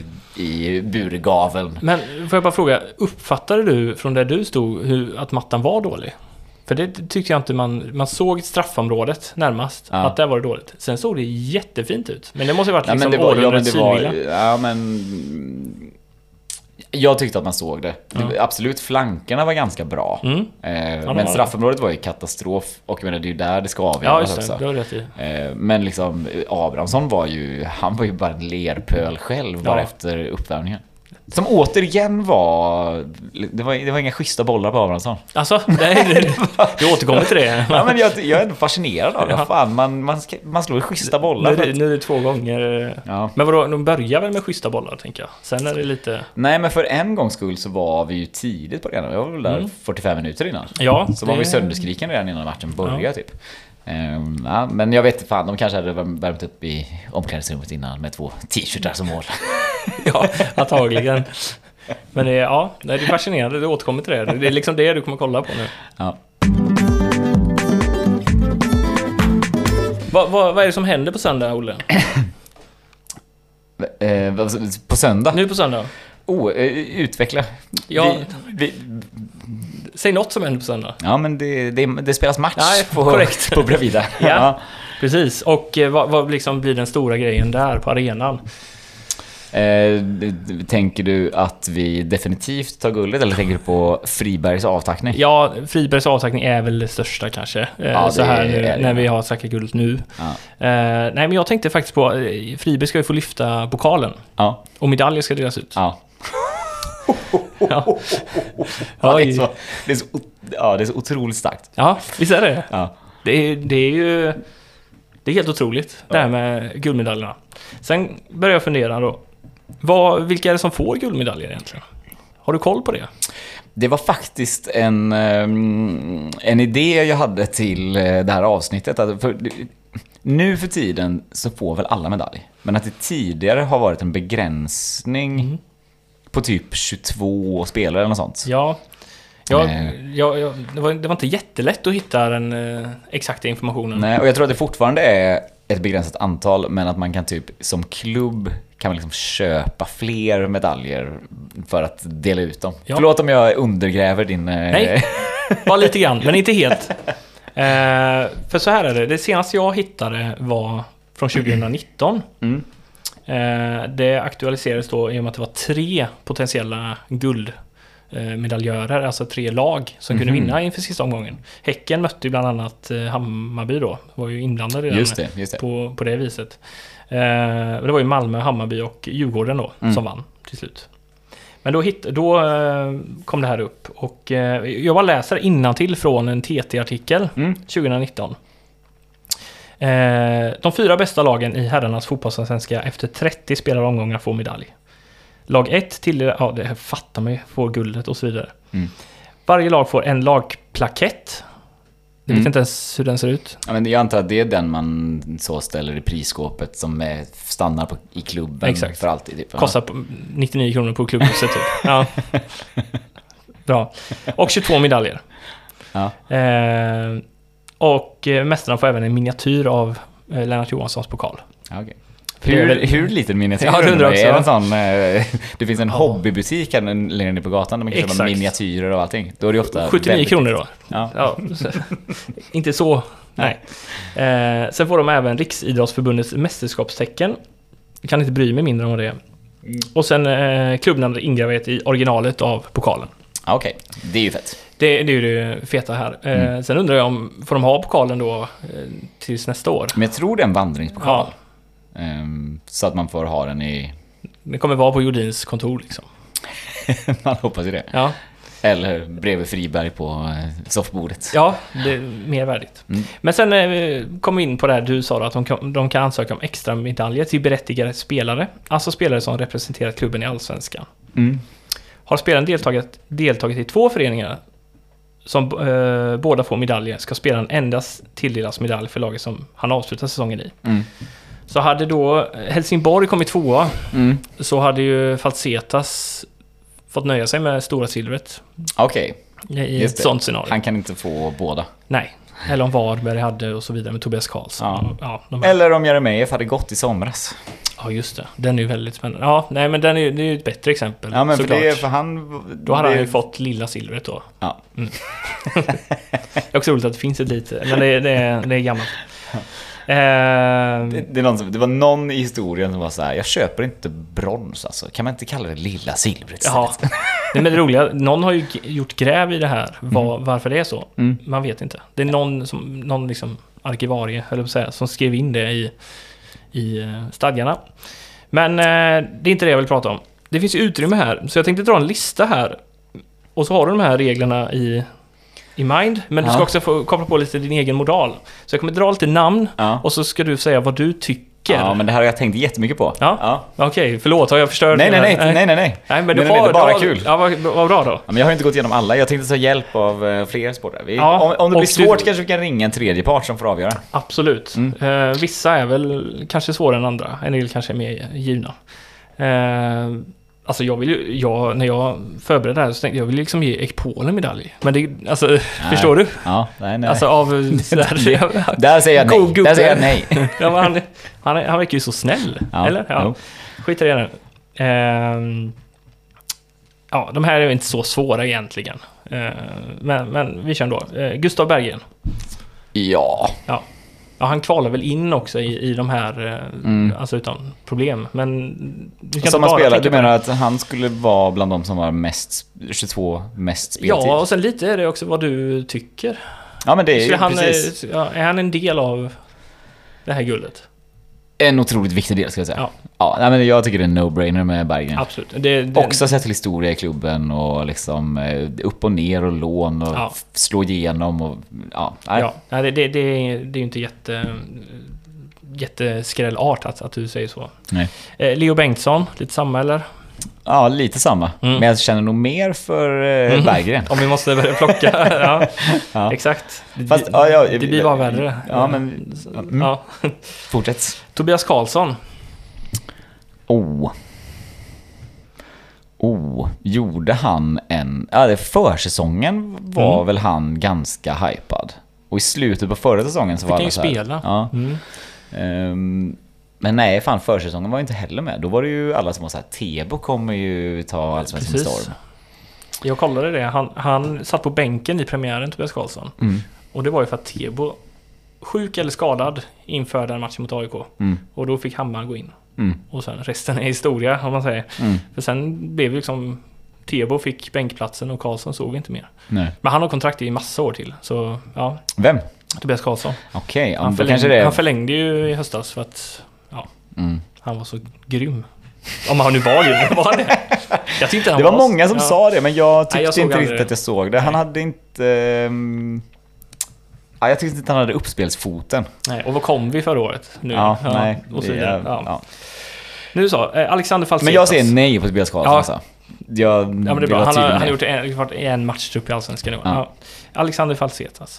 i burgaveln. Men får jag bara fråga, uppfattade du från där du stod hur, att mattan var dålig? För det tyckte jag inte man... Man såg straffområdet närmast. Ja. Att där var det dåligt. Sen såg det jättefint ut. Men det måste ha varit liksom ja, århundradets synvilla. Ja, men... Jag tyckte att man såg det. Mm. Absolut, flankerna var ganska bra. Mm. Eh, ja, men straffområdet var ju katastrof. Och jag menar, det är ju där det ska avgöras ja, också. Det, det rätt i. Eh, men liksom, Abrahamsson var ju... Han var ju bara en lerpöl själv. Bara ja. efter uppvärmningen. Som återigen var... Det var, det var inga schyssta bollar på Abrahamsson. Alltså, nej, det, du återkommer till det. Ja, men jag, jag är ändå fascinerad av det. Ja. Fan, man, man, ska, man slår schyssta bollar. Nu är det, nu är det två gånger. Ja. Men vadå, de börjar väl med schyssta bollar, tänker jag. Sen är det lite... Nej, men för en gångs skull så var vi ju tidigt på det. Jag var väl där mm. fyrtiofem minuter innan. Ja, så det... var vi sönderskriken redan innan matchen började, ja. typ. Um, ja, men jag vet fan, de kanske hade värmt upp i omklädningsrummet innan med två t-shirtar som mål. Ja, antagligen. Men det är, ja, det är fascinerande, du återkommer till det. Det är liksom det du kommer kolla på nu. Ja. Vad, vad, vad är det som händer på söndag, Olle? eh, på söndag? Nu på söndag. Oh, utveckla. Ja. Vi, vi, Säg något som händer på söndag. Ja, men det, det, det spelas match ja, på, korrekt. på Bravida. Ja, ja, precis. Och vad, vad liksom blir den stora grejen där på arenan? Eh, tänker du att vi definitivt tar guldet, eller tänker du på Fribergs avtackning? Ja, Fribergs avtackning är väl det största kanske. Eh, ja, så här nu, när vi har snackat guldet nu. Ja. Eh, nej, men jag tänkte faktiskt på eh, Friberg ska ju få lyfta pokalen. Ja. Och medaljer ska delas ut. Ja. ja. Ja, det, är så, det, är så, ja, det är så otroligt starkt. Ja, visst är det. Ja. Det, är, det är ju det är helt otroligt, ja. Det här med guldmedaljerna. Sen börjar jag fundera då. Vad, vilka är det som får guldmedaljer egentligen? Har du koll på det? Det var faktiskt en, en idé jag hade till det här avsnittet. Att för, nu för tiden så får väl alla medalj. Men att det tidigare har varit en begränsning mm. på typ tjugotvå spelare eller något sånt. Ja, ja, eh. ja, ja det, var, det var inte jättelätt att hitta den eh, exakta informationen. Nej, och jag tror att det fortfarande är ett begränsat antal, men att man kan typ som klubb kan man liksom köpa fler medaljer för att dela ut dem. Ja. Förlåt om jag undergräver din... Nej, bara lite grann, men inte helt. Eh, för så här är det. Det senaste jag hittade var från tjugonitton. Mm. Eh, det aktualiserades då i och med att det var tre potentiella guldmedaljörer, alltså tre lag som mm-hmm. kunde vinna inför sista omgången. Häcken mötte ju bland annat Hammarby då. Var ju inblandade i just det, just det. På, på det viset. Eh, det var ju Malmö, Hammarby och Djurgården då mm. som vann till slut. Men då, hit, då eh, kom det här upp. Och eh, jag bara läser innantill från en T T-artikel mm. tjugonitton. Eh, de fyra bästa lagen i herrarnas fotbollsallsvenska efter trettio spelade omgångar får medalj. Lag ett till, ja det fattar mig, får guldet och så vidare. Mm. Varje lag får en lagplakett. Jag vet mm. inte ens hur den ser ut. Ja, men jag antar att det är den man så ställer i prisskåpet som är, stannar på, i klubben. Exakt. För alltid. Typ. Kostar nittionio kronor på klubbhuset typ. Ja. Bra. Och tjugotvå medaljer. Ja. Eh, och mästarna får även en miniatyr av eh, Lennart Johanssons pokal. Okay. Hur, hur liten miniatyr? Ja, är det en sån, eh, det finns en ja. hobbybutik här nere på gatan där man kan köpa miniatyrer och allting. Då är det ofta sjuttionio kronor då. Ja. Ja, så, inte så. Nej. Eh, sen får de även Riksidrottsförbundets mästerskapstecken. Jag kan inte bry mig mindre om det. Mm. Och sen eh, klubbnamnet ingraverat i originalet av pokalen. Okej, okay. Det är ju fett. Det, det är ju det feta här. Mm. Eh, sen undrar jag om får de ha pokalen då eh, tills nästa år. Men jag tror det är en vandringspokal. Ja. Um, så att man får ha den i... Det kommer vara på Jordins kontor liksom. Man hoppas ju det. Ja. Eller bredvid Friberg på uh, soffbordet. Ja, det är mer värdigt. Mm. Men sen eh, kom vi in på det här. Du sa då att de kan, de kan ansöka om extra medaljer till berättigade spelare. Alltså spelare som representerat klubben i Allsvenskan. Mm. Har spelaren deltagit, deltagit i två föreningar som eh, båda får medaljer, ska spelaren endast tilldelas medalj för laget som han avslutar säsongen i. Mm. Så hade då Helsingborg kommit tvåa mm. så hade ju Falsetas fått nöja sig med stora silvret. Okej. Okay. I ett sånt scenario. Han kan inte få båda. Nej. Eller om Varberg hade och så vidare med Tobias Karlsson. Ja. Ja, Eller om Jeremejeff hade gått i somras. Ja, just det. Den är ju väldigt spännande. Ja, nej, men den är, det är ju ett bättre exempel. Ja, men för det, för han... Då hade det... han ju fått lilla silvret då. Ja. Mm. Det är också roligt att det finns ett lite, men det, det, är, det är gammalt. Eh, Det, det, är någon som, det var någon i historien som var så här: jag köper inte brons alltså. Kan man inte kalla det lilla silvret? ja. Nej, men det roliga, någon har ju g- gjort gräv i det här, var, varför det är så. Mm. Man vet inte. Det är någon, som, någon liksom arkivarie, eller vad säga, som skrev in det i, i eh, stadgarna. Men eh, det är inte det jag vill prata om. Det finns ju utrymme här, så jag tänkte dra en lista här. Och så har du de här reglerna i, i mind, men du ska Ja. också få koppla på lite din egen modal. Så jag kommer dra lite namn, Ja. och så ska du säga vad du tycker. Ja, men det här har jag tänkt jättemycket på. Ja. ja. Okej, förlåt, har jag förstört Nej, det nej, här? nej, nej, nej, nej. Nej, men du nej, nej, har, det är bara du har, kul. Ja, vad, vad bra då. Ja, men jag har inte gått igenom alla. Jag tänkte ta hjälp av uh, fler sporter. Vi, Ja, om, om det och blir svårt du- kanske vi kan ringa en tredje part som får avgöra. Absolut. Mm. Eh, vissa är väl kanske svårare än andra. En del kanske är mer givna. Eh, alltså jag vill ju, jag, när jag förberedde det här så tänkte jag, jag vill liksom ge Ekpol en medalj. Men det, alltså, Nej. förstår du? Ja, nej, nej. Alltså av sådär, Där säger jag God nej. gubbe. Där säger jag nej. ja, men han, han, är- han verkar ju så snäll. Ja, eller? Ja. jo. Skit i det nu. Ehm, ja, de här är ju inte så svåra egentligen. Ehm, men, men vi kör ändå. Uh, Gustav Berggren. Ja. Ja. Ja, han kvalar väl in också i, i de här, eh, Mm. alltså utan problem. Men du kan Som inte man bara spelar, tänka du på menar det. att han skulle vara bland de som var mest, tjugotvå mest speltid? Ja, och sen lite är det också vad du tycker. Ja, men det är Så ju han, precis är, ja, är han en del av det här guldet? en otroligt viktig del, ska jag säga. Ja. Ja, nej, men jag tycker det är en no-brainer med Berggren. Absolut. Det, det, Också sett till historia i klubben och liksom eh, upp och ner och lån och Ja. f- slå igenom och ja, nej. Ja, nej, det, det, det, är, det är ju inte jätte, jätteskräll art att, att du säger så. Nej. Eh, Leo Bengtsson, lite samma eller? Ja, lite samma. Mm. Men jag känner nog mer för eh, Mm. Berggren. Om vi måste börja plocka. ja, Ja. exakt. Det, Fast, det, ja, ja, det blir bara värre. Ja, men mm. Ja. fortsätt. Tobias Karlsson. Oh. Oh, gjorde han en... Ja, det försäsongen var Mm. väl han ganska hypad. Och i slutet på förra säsongen så Fick var han ju alla så här- spela. Ja. Mm. Ehm, men nej, fan, försäsongen var ju inte heller med. Då var det ju alla som var så här: Tebo kommer ju ta Allsvenskan med Precis. storm. Jag kollade det. Han, han satt på bänken i premiären, Tobias Karlsson. Mm. Och det var ju för att Tebo, sjuk eller skadad, inför den matchen mot A I K. Mm. Och då fick Hammar gå in. Mm. Och sen resten är historia, om man säger. Mm. För sen blev det liksom... Tebo fick bänkplatsen och Karlsson såg inte mer. Nej. Men han har kontrakt i massa år till. Så ja, Vem? Tobias Karlsson. Okej, ja, Han, då förlängde, kanske det är... han förlängde ju i höstas för att ja, Mm. han var så grym. Om han nu var grym, var han det? Jag tyckte han Det var många som ja. sa det, men jag tyckte Nej, jag såg inte aldrig riktigt det. att jag såg det. Han Nej. hade inte... ehm, Ja, jag tyckte inte han hade uppspelsfoten. Nej, och vad kom vi förra året? Nu? Ja, nej. Och så det vidare. är- Ja. ja. Nu så, eh, Alexander Falsetas. Men jag säger nej på Tobias Karlsson. Ja. Alltså. Jag Ja, men det är vill bra. vara Han har, tydlig han med har det. gjort en, varit en matchtrupp i Allsvenskan nu. Ja. Ja. Alexander Falsetas.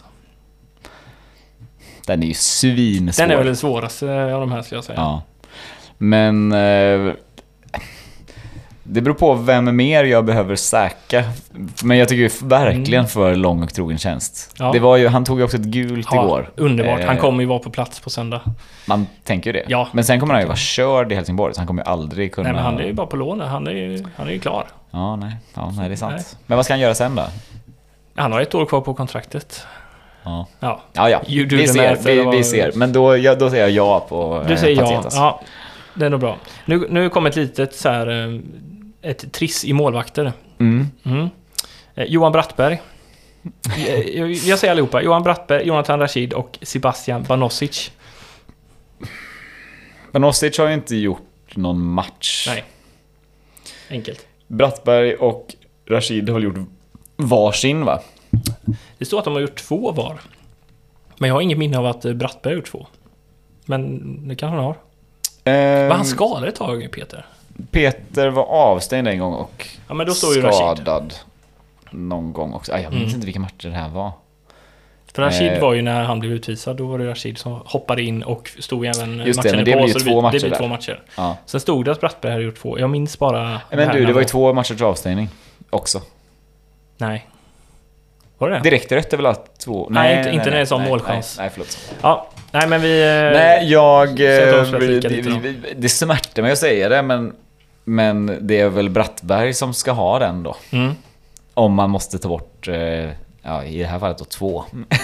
Den är ju svinsvår. Den är väl den svåraste av de här, skulle jag säga. Ja. Men... Eh, det beror på vem mer jag behöver säkra. Men jag tycker ju verkligen Mm. för lång och trogen tjänst. Ja. Det var ju, han tog ju också ett gult Ja, igår. underbart. Han Eh, kommer ju vara på plats på söndag. Man tänker ju det. Ja. Men sen kommer han ju vara körd i Helsingborg. Så han kommer ju aldrig kunna... Nej, men han är ju bara på lån. Han är ju, han är ju klar. Ja, nej. Ja, nej, det är sant. Nej. Men vad ska han göra sen då? Han har ett år kvar på kontraktet. Ja, Ja. ja. ja. You do Vi the ser, math, vi, eller vad- vi ser. Men då, ja, då säger jag ja på Du eh, säger ja. Patetas. Ja, det är nog bra. Nu, nu kommer ett litet så här, eh, ett triss i målvakter. Mm. Mm. Eh, Johan Brattberg. Eh, jag, jag säger allihopa. Johan Brattberg, Jonathan Rashid och Sebastian Banosic. Men Osic har ju inte gjort någon match. Nej. Enkelt. Brattberg och Rashid har väl gjort varsin, va? Det står att de har gjort två var. Men jag har inget minne av att eh, Brattberg har gjort två. Men det kanske han har. Ehm, Var han skadad ett tag, Peter? Peter var avstängd en gång och Ja, men då står ju Rashid. skadad någon gång också. Ah, jag minns Mm. inte vilka matcher det här var. För Rashid Eh. var ju när han blev utvisad. Då var det Rashid som hoppade in och stod även Just det, matchen men det på. blir ju så två matcher Det blir där. två matcher. Ja. Sen stod det att Brattberg hade gjort två. Jag minns bara... Men här du, när det var ju han- två matchers avstängning också. Nej. Var det det? Direkt rätt är väl att två... Nej, inte- inte när det är sån nej, målchans. Nej, nej, förlåt. Ja, nej men vi... eh, Nej, jag... sätter oss för att eh, fika det, lite då. det, det smärtar mig att säga det, men, men det är väl Brattberg som ska ha den då. Mm. Om man måste ta bort... Eh, ja, i det här fallet då två.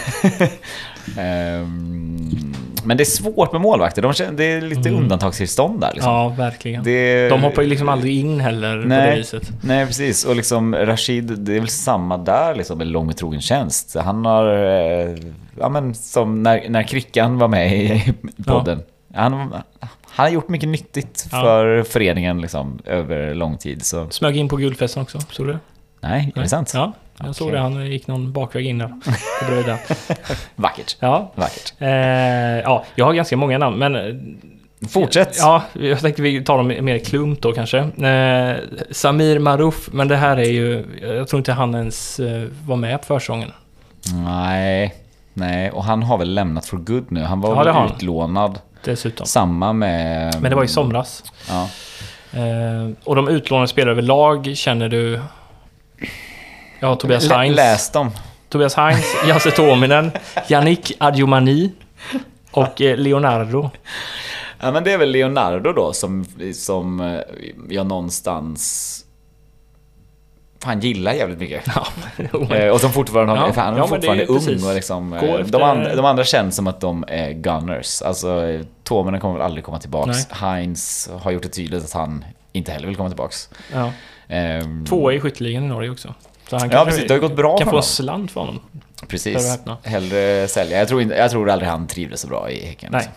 um, men det är svårt med målvakter. De känner, det är lite mm. undantagstillstånd där. Liksom. Ja, verkligen. Det, de hoppar ju liksom aldrig in heller nej, på det viset. Nej, precis. Och liksom Rashid, det är väl samma där liksom, med lång och trogen tjänst. Han har, eh, ja men som när, när Krickan var med i podden. Ja. Han, han har gjort mycket nyttigt ja. för föreningen liksom, över lång tid. Så. Smög in på guldfesten också, såg du det? Nej, är det sant? Ja, jag okay. såg det. Han gick någon bakväg in där. På Vackert. Ja. Vackert. Eh, ja, jag har ganska många namn, men... Fortsätt. Ja, jag tänkte vi tar dem mer klump då kanske. Eh, Samir Marouf, men det här är ju... Jag tror inte han ens eh, var med på försäsongen. Nej, nej. Och han har väl lämnat för good nu. Han var ja, väl utlånad. Dessutom. Samma med... Men det var i somras. Ja. Eh, och de utlånade spelare överlag känner du... Ja, Tobias L- Heinz. Läs dem. Tobias Heinz, Jasse Tuominen, Yannick Adjumani och eh, Leonardo. Ja, men det är väl Leonardo då som, som jag någonstans fan gillar jävligt mycket. Ja, och som fortfarande har, ja, fan, ja, fortfarande är ung och liksom, efter... de, andra, de andra känns som att de är gunners. Alltså Tuominen kommer väl aldrig komma tillbaks. Nej. Heinz har gjort det tydligt att han inte heller vill komma tillbaks. Ja. Um, Två i skytteligan i Norge också. Så han ja, precis. Det har gått bra kan för få honom. Slant för honom. Precis. Hellre sälja. Jag tror, inte, jag tror aldrig han trivdes så bra i Häcken. Nej.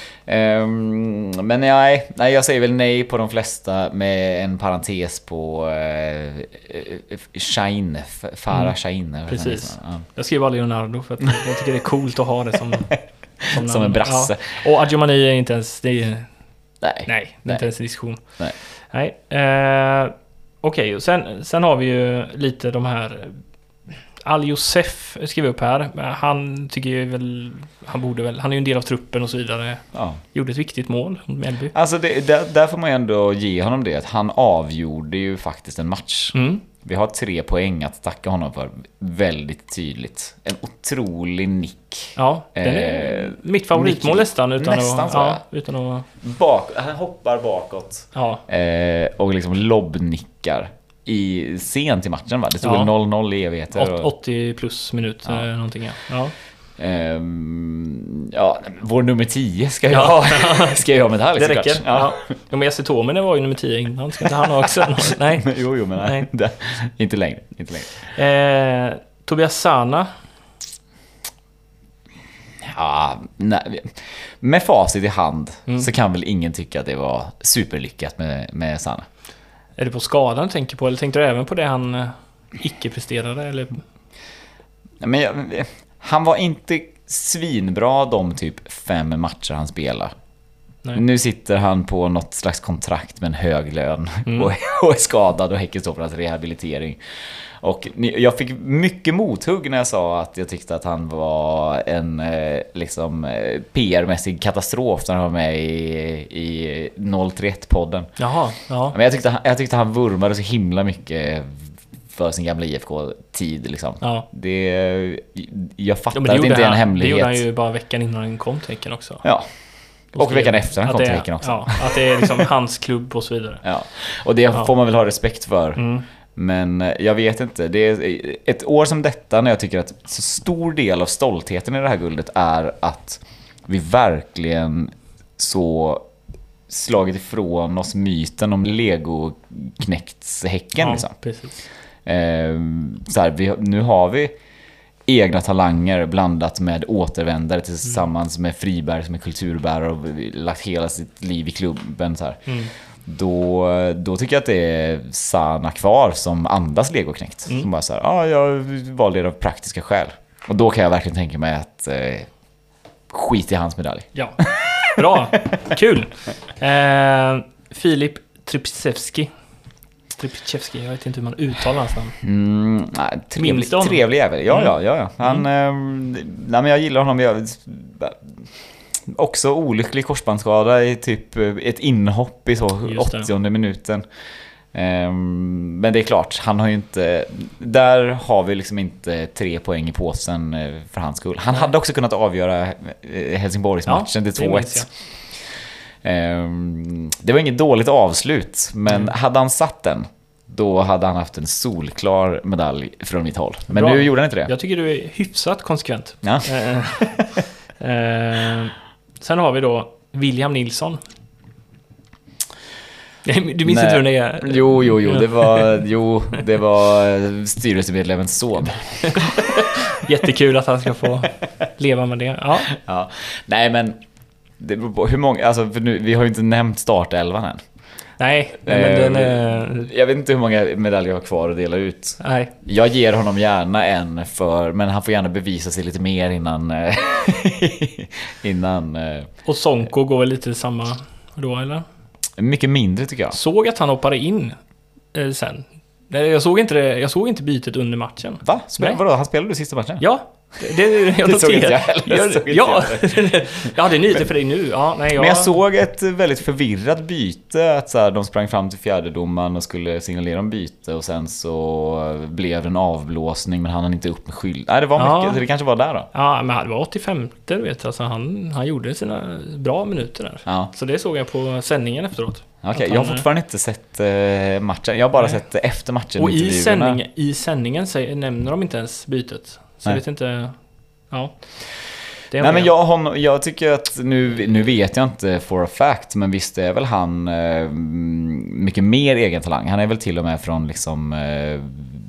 Um, men nej, nej, jag säger väl nej på de flesta med en parentes på uh, Shine, Farah mm. Shine. Precis. Ja. Jag skriver bara Leonardo för att jag tycker det är coolt att ha det som, som, som en brasse. Ja. Och Adjumani är inte ens... Det är, nej. Nej, det är inte ens en diskussion. Nej. nej. Uh, Okej, okay. sen, sen har vi ju lite de här... Al-Josef skriver upp här. Han tycker ju väl... Han borde väl... Han är ju en del av truppen och så vidare. Ja. Gjorde ett viktigt mål mot Mjällby. Alltså det, där, där får man ju ändå ge honom det. Att han avgjorde ju faktiskt en match. Mm. Vi har tre poäng att tacka honom för. Väldigt tydligt. En otrolig nick. Ja, den är eh, mitt favoritmål nästan. Utan nästan att, så. Ja, utan att... Bak, han hoppar bakåt. Ja. Eh, och liksom lobbnickar. I sent i matchen va? Det stod ja. noll noll i evigheter. åttio plus minuter ja. någonting ja. Ja. Um, ja, vår nummer tio ska jag ha. Ska jag ha medalj. Det räcker. Ja. Ja. Men Jasse Tuominen var ju nummer tio innan. Ska inte han också? Nej. jo, jo, men nej. nej. Det, inte längre. Inte längre. Eh, Tobias Sana. Ja, nej. Med facit i hand mm. så kan väl ingen tycka att det var superlyckat med, med Sana. Är det på skadan du tänker på? Eller tänkte du även på det han eh, icke-presterade? Eller? Men jag, han var inte svinbra de typ fem matcher han spelar. Nej. Nu sitter han på något slags kontrakt med en hög lön mm. och, och är skadad och Häcken står för hans rehabilitering. Och jag fick mycket mothugg när jag sa att jag tyckte att han var en liksom P R-mässig katastrof när han var med i, i noll tre ett-podden. Jaha, ja. Men jag tyckte, jag tyckte han vurmade så himla mycket för sin gamla I F K-tid. Liksom. Ja. Det, jag fattar ja, att det inte är en han, hemlighet. Det gjorde han ju bara veckan innan han kom till Häcken också. Ja. Och, och veckan efter han kom till Häcken också. Ja, att det är liksom hans klubb och så vidare. Ja. Och det ja. får man väl ha respekt för. Mm. Men jag vet inte. Det är ett år som detta när jag tycker att så stor del av stoltheten i det här guldet är att vi verkligen så slagit ifrån oss myten om Lego-knäktshäcken. Ja, liksom. precis. Eh, så här, vi, nu har vi egna talanger blandat med återvändare tillsammans med Friberg som är kulturbärare och lagt hela sitt liv i klubben. Så här. Mm. Då, då tycker jag att det är Sana kvar som andas legoknäckt. Mm. Som bara så här, ja, jag valde det av praktiska skäl. Och då kan jag verkligen tänka mig att eh, skit i hans medalj. Ja, bra. Kul. Eh, Filip Tripsevski. Tripsevski, jag vet inte hur man uttalar hans namn. Mm, nej, trevlig, trevlig jävel. Ja, ja, ja, ja. Han, mm. eh, nej, men jag gillar honom. Jag, också olycklig korsbandsskada i typ ett inhopp i så åttionde minuten. Um, men det är klart, han har ju inte... Där har vi liksom inte tre poäng i påsen för hans skull. Han Nej. hade också kunnat avgöra Helsingborgsmatchen ja, till två ett. Um, det var inget dåligt avslut, men mm. hade han satt den då hade han haft en solklar medalj från mitt håll. Men Bra. nu gjorde han inte det. Jag tycker du är hyfsat konsekvent. Ja. Eh, eh, sen har vi då William Nilsson. Du minns Nej. inte hur det är? Jo, jo, jo, det var, jo, det var styrelsemedlemmens son. Jättekul att han ska få leva med det. Ja. Ja. Nej, men det beror på hur många, alltså för nu, vi har ju inte nämnt startelvan än. Nej, nej, men den är... Jag vet inte hur många medaljer jag har kvar att dela ut. Nej. Jag ger honom gärna en för, men han får gärna bevisa sig lite mer innan innan Och Sonko går väl lite samma då, eller? mycket mindre tycker jag. Såg att han hoppade in eh, sen. Nej, jag såg inte det, jag såg inte bytet under matchen. Va? Spel, Nej. vadå? Han spelade du sista matchen? Ja, det, det, jag Det såg inte noterade. jag heller, Jag- såg inte Ja, jag ja, det är nyheter för dig nu. Ja, nej, jag... Men jag såg ett väldigt förvirrat byte, att så här, de sprang fram till fjärdedomaren och skulle signalera om byte och sen så blev det en avblåsning men han hann inte upp med skyld. Nej, det var Ja. mycket, så det kanske var där då. Ja, men det var åttiofem, du vet, alltså han, han gjorde sina bra minuter där. Ja. Så det såg jag på sändningen efteråt. Okej, Att jag har han- fortfarande inte sett eh, matchen. Jag har bara Nej. sett efter matchen. Och i, intervjuerna. sändning, i sändningen säger, nämner de inte ens bytet. Så Nej. jag vet inte... Ja. Det är Nej, med. men jag, hon, jag tycker att nu, nu vet jag inte for a fact, men visst är väl han eh, mycket mer egen talang. Han är väl till och med från liksom eh,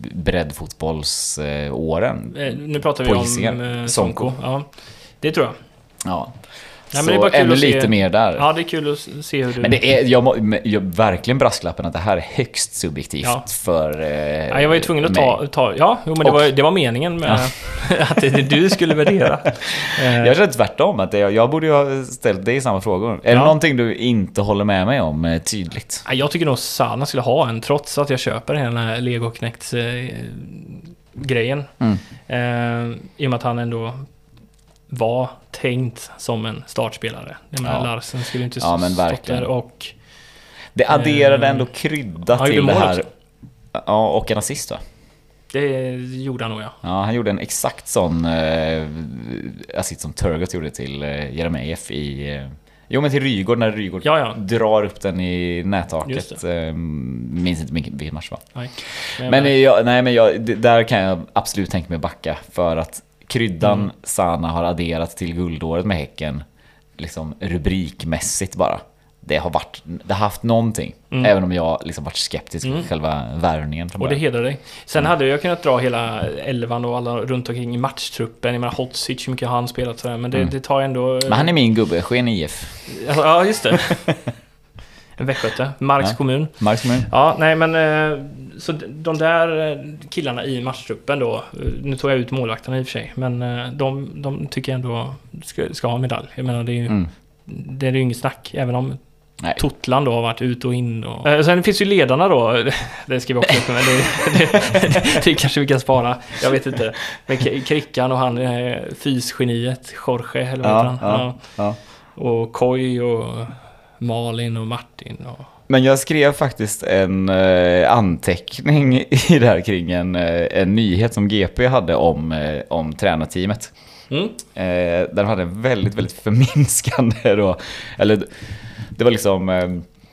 breddfotbollsåren. Eh, Nu pratar vi på om Hisingen. eh, Sonko. Sonko. Ja, det tror jag. Ja. Nej, men Så det är bara kul ännu att se- lite mer där. Ja, det är kul att se hur du... Men det är jag, må- men jag verkligen brasklappen att det här är högst subjektivt Ja. för eh, Ja, jag var ju tvungen att mig. ta... ta ja, jo, men det Och- var, det var meningen med att det, det du skulle värdera. Eh, Jag känner tvärtom att det, jag borde ju ha ställt dig samma frågor. Är det Ja. någonting du inte håller med mig om eh, tydligt? Ja, jag tycker nog Sana skulle ha en, trots att jag köper den här Lego Knect eh, grejen. Mm. Eh, I och med att han ändå var tänkt som en startspelare. Jag menar, Ja. Larsen skulle inte Ja, men stått verkligen. där och... Det adderade Eh, ändå krydda han till gjorde det mål här. också. Ja, och en assist va? Det gjorde han nog, ja. Ja, han gjorde en exakt sån eh, assist som Turgot gjorde till eh, Jeremejeff i... Eh, jo, men till Rygård när Rygård Ja, ja. drar upp den i Just nättaket. Eh, minns inte vilken vilken match va? Nej. Men eh, jag, nej, men jag, det- där kan jag absolut tänka mig att backa för att kryddan Mm. Sana har adderat till guldåret med Häcken liksom rubrikmässigt bara. Det har varit, det har haft någonting. Mm. Även om jag liksom varit skeptisk Mm. till själva värvningen från Och det början. hedrar dig. Sen hade jag kunnat dra hela elvan och alla runt omkring i matchtruppen. Jag menar, Hotsic, hur mycket har han spelat sådär. Men det, Mm. det tar ändå... Men han är min gubbe, Sken I F. Alltså, ja, just det. En västgöte. Marks Ja. kommun. Marks kommun. Ja, nej men... eh, Så de där eh, killarna i matchtruppen då... eh, Nu tog jag ut målvakterna i och för sig. Men eh, de, de tycker jag ändå ska, ska ha medalj. Jag menar, det är ju... Mm. Det är ju inget snack. Även om Nej. Totland då har varit ut och in. Och... Eh, sen finns ju ledarna då. Det ska vi också upp med. Det, det, det kanske vi kan spara. Jag vet inte. Men K- Krickan och han eh, fysgeniet. Jorge, eller vad heter Ja, han? ja, ja. Och Koi och Malin och Martin. Och... Men jag skrev faktiskt en eh, anteckning i där kring en, eh, en nyhet som G P hade om, eh, om tränarteamet. Mm. Eh, där de hade en väldigt, väldigt förminskande då. Eller det var liksom... Eh,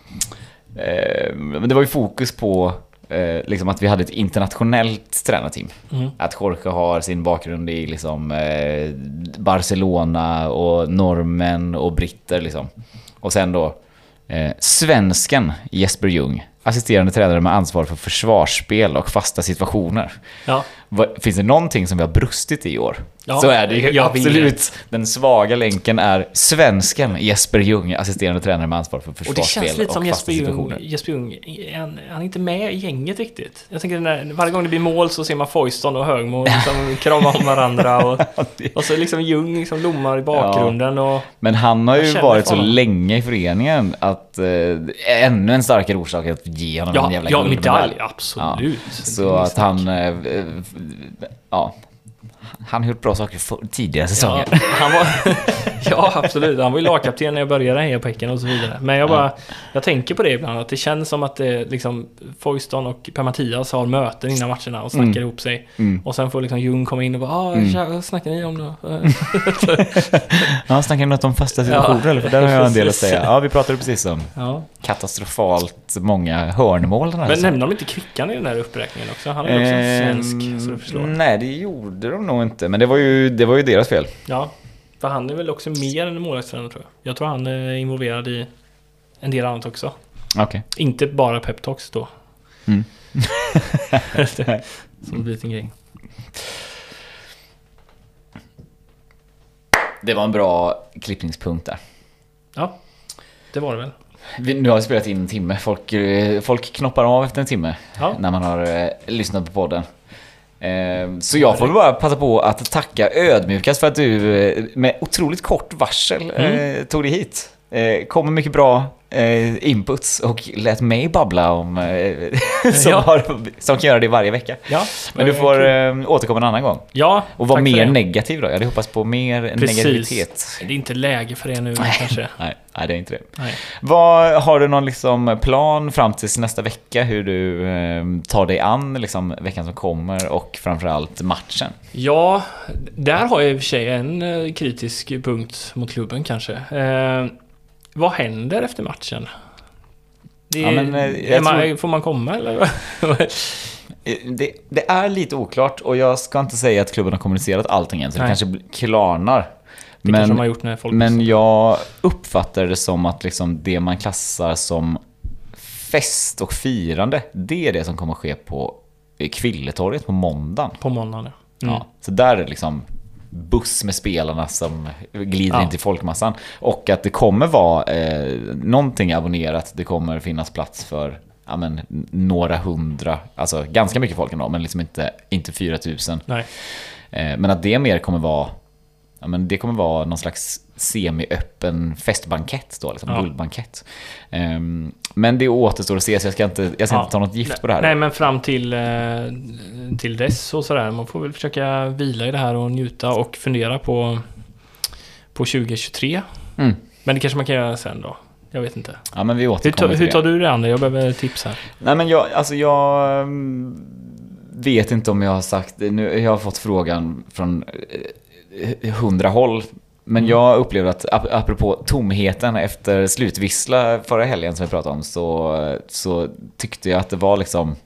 eh, men det var ju fokus på eh, liksom att vi hade ett internationellt tränarteam. Mm. Att Jorge har sin bakgrund i liksom, eh, Barcelona och normen och britter liksom. Och sen då eh, svensken Jesper Ljung, assisterande tränare med ansvar för försvarsspel och fasta situationer. Ja. Vad- Finns det någonting som vi har brustit i år? Ja, Så är det ju jag absolut. vet. Den svaga länken är svensken Jesper Ljung, assisterande tränare med ansvar för Och det försvarsspel känns och, lite som fasta Jesper Ljung, situationer. Jesper Ljung han, han är inte med i gänget riktigt. Jag tänker när, varje gång det blir mål så ser man Foyston och Högmo liksom krama om varandra och, och så liksom Ljung liksom lommar i bakgrunden och Men han har Jag ju känner varit för så honom. länge i föreningen att eh, ännu en starkare orsak att ge honom en ja, jävla ja guldmedalj. medalj, absolut. Så att han eh, eh, ja, Han har gjort bra saker för tidigare säsonger. Ja, han var, ja, absolut. Han var ju lagkapten när jag började heja på Häcken och så vidare. Men jag bara, ja. jag tänker på det ibland, att det känns som att det liksom Foyston och Per-Mattias har möten innan matcherna och snackar mm. ihop sig. Mm. Och sen får liksom Ljung komma in och bara, ah, mm. snackar ni om då? Ja, snackar ni något om fasta situationer? Ja. Eller? För där har jag en del att säga. Ja, vi pratade precis om ja. katastrofalt många hörnmål. Den här Men nämnde de inte Kvickan i den här uppräkningen också? Han är också ehm, svensk, så du förstår. Nej, det gjorde de nog inte. Men det var ju, det var ju deras fel. Ja, för han är väl också mer än en målvaktstränare, tror jag. Jag tror han är involverad i en del annat också. Okay. Inte bara peptalks då. Mm. Som blir en grej. Det var en bra klippningspunkt där. Ja, det var det väl. Vi, nu har vi spelat in en timme. Folk, folk knoppar av efter en timme ja. när man har eh, lyssnat på podden. Eh, så jag får bara passa på att tacka ödmjukast för att du eh, med otroligt kort varsel eh, mm. tog dig hit. Eh, kommer mycket bra eh, inputs och lät mig babbla om eh, som, ja. har, som kan göra det varje vecka. Ja, men du får eh, återkomma en annan gång. Ja, och vara mer negativ då. Jag hade hoppats på mer Precis. negativitet. Det är inte läge för det nu nej. kanske. Nej, nej, det är inte det. Nej. Vad, har du någon liksom plan fram till nästa vecka hur du eh, tar dig an liksom, veckan som kommer och framförallt matchen? Ja, där har jag i och för sig en eh, kritisk punkt mot klubben kanske. Eh, Vad händer efter matchen? Det, ja, men, är man, tror... Får man komma eller? det, det är lite oklart och jag ska inte säga att klubben har kommunicerat allting än så det kanske klarnar. Det men, man har gjort när folk men jag uppfattar det som att liksom det man klassar som fest och firande, det är det som kommer att ske på Kvilletorget på måndagen. På måndagen, ja. Mm. Ja, så där är det liksom buss med spelarna som glider ja. in till folkmassan. Och att det kommer vara eh, någonting abonnerat. Det kommer finnas plats för ja, men, några hundra, alltså ganska mycket folk ändå, men liksom inte, inte fyra tusen. Nej. Eh, men att det mer kommer vara ja, men det kommer vara någon slags semi-öppen festbankett då, liksom ja. guldbankett. Um, men det återstår att se, så jag ska inte, jag ska ja. inte ta något gift på det här. Nej, men fram till, till dess och sådär. Man får väl försöka vila i det här och njuta och fundera på, på tjugo tjugotre. Mm. Men det kanske man kan göra sen då. Jag vet inte. Ja, men vi återkommer hur, ta, hur tar du det an? Jag behöver tips här. Nej, men jag, alltså jag vet inte om jag har sagt nu, jag har fått frågan från hundra håll. Men mm. jag upplevde att apropå tomheten efter slutvissla förra helgen som vi pratade om, så, så tyckte jag att det var liksom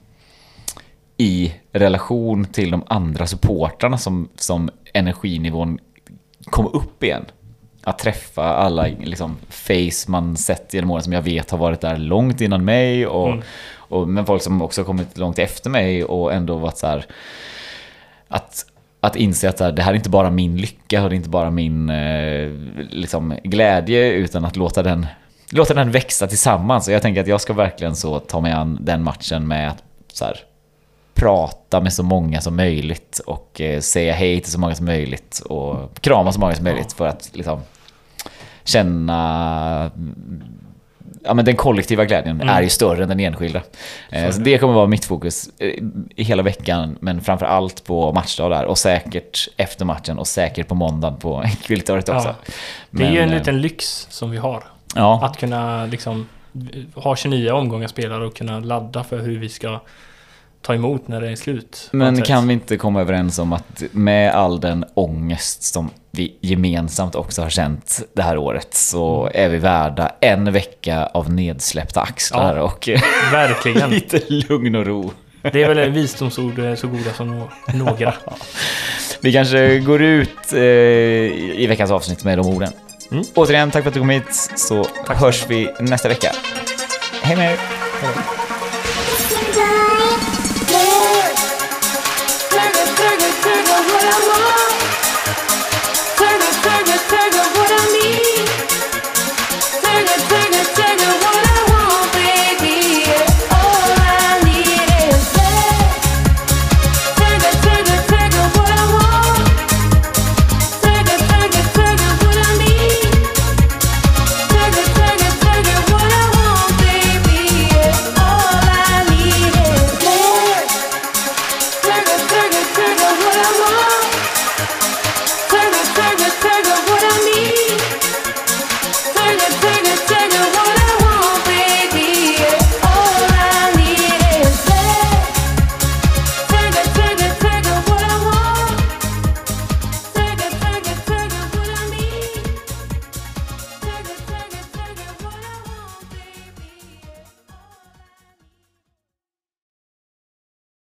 i relation till de andra supportrarna som, som energinivån kom upp igen. Att träffa alla liksom face man sett genom åren som jag vet har varit där långt innan mig och, mm. och men folk som också kommit långt efter mig och ändå varit så här att Att inse att det här är inte bara min lycka och det är inte bara min eh, liksom, glädje, utan att låta den, låta den växa tillsammans. Och jag tänker att jag ska verkligen så ta mig an den matchen med att så här, prata med så många som möjligt och eh, säga hej till så många som möjligt och krama så många som möjligt för att liksom, känna... Ja, men den kollektiva glädjen mm. är ju större än den enskilda. Så, så det kommer vara mitt fokus i hela veckan, men framför allt på matchdag där och säkert efter matchen och säkert på måndagen på Kvilletorget också. Ja. Det är men, ju en liten lyx som vi har. Ja. Att kunna liksom ha tjugonio omgångar spelare och kunna ladda för hur vi ska ta emot när det är slut. Men kan vi inte komma överens om att med all den ångest som vi gemensamt också har känt det här året, så är vi värda en vecka av nedsläppta axlar ja, och verkligen. lite lugn och ro. Det är väl visdomsord så goda som några. Vi kanske går ut eh, i veckans avsnitt med de orden. Mm. Återigen, tack för att du kom hit, så tack hörs vi nästa vecka. Hej med er! Hej.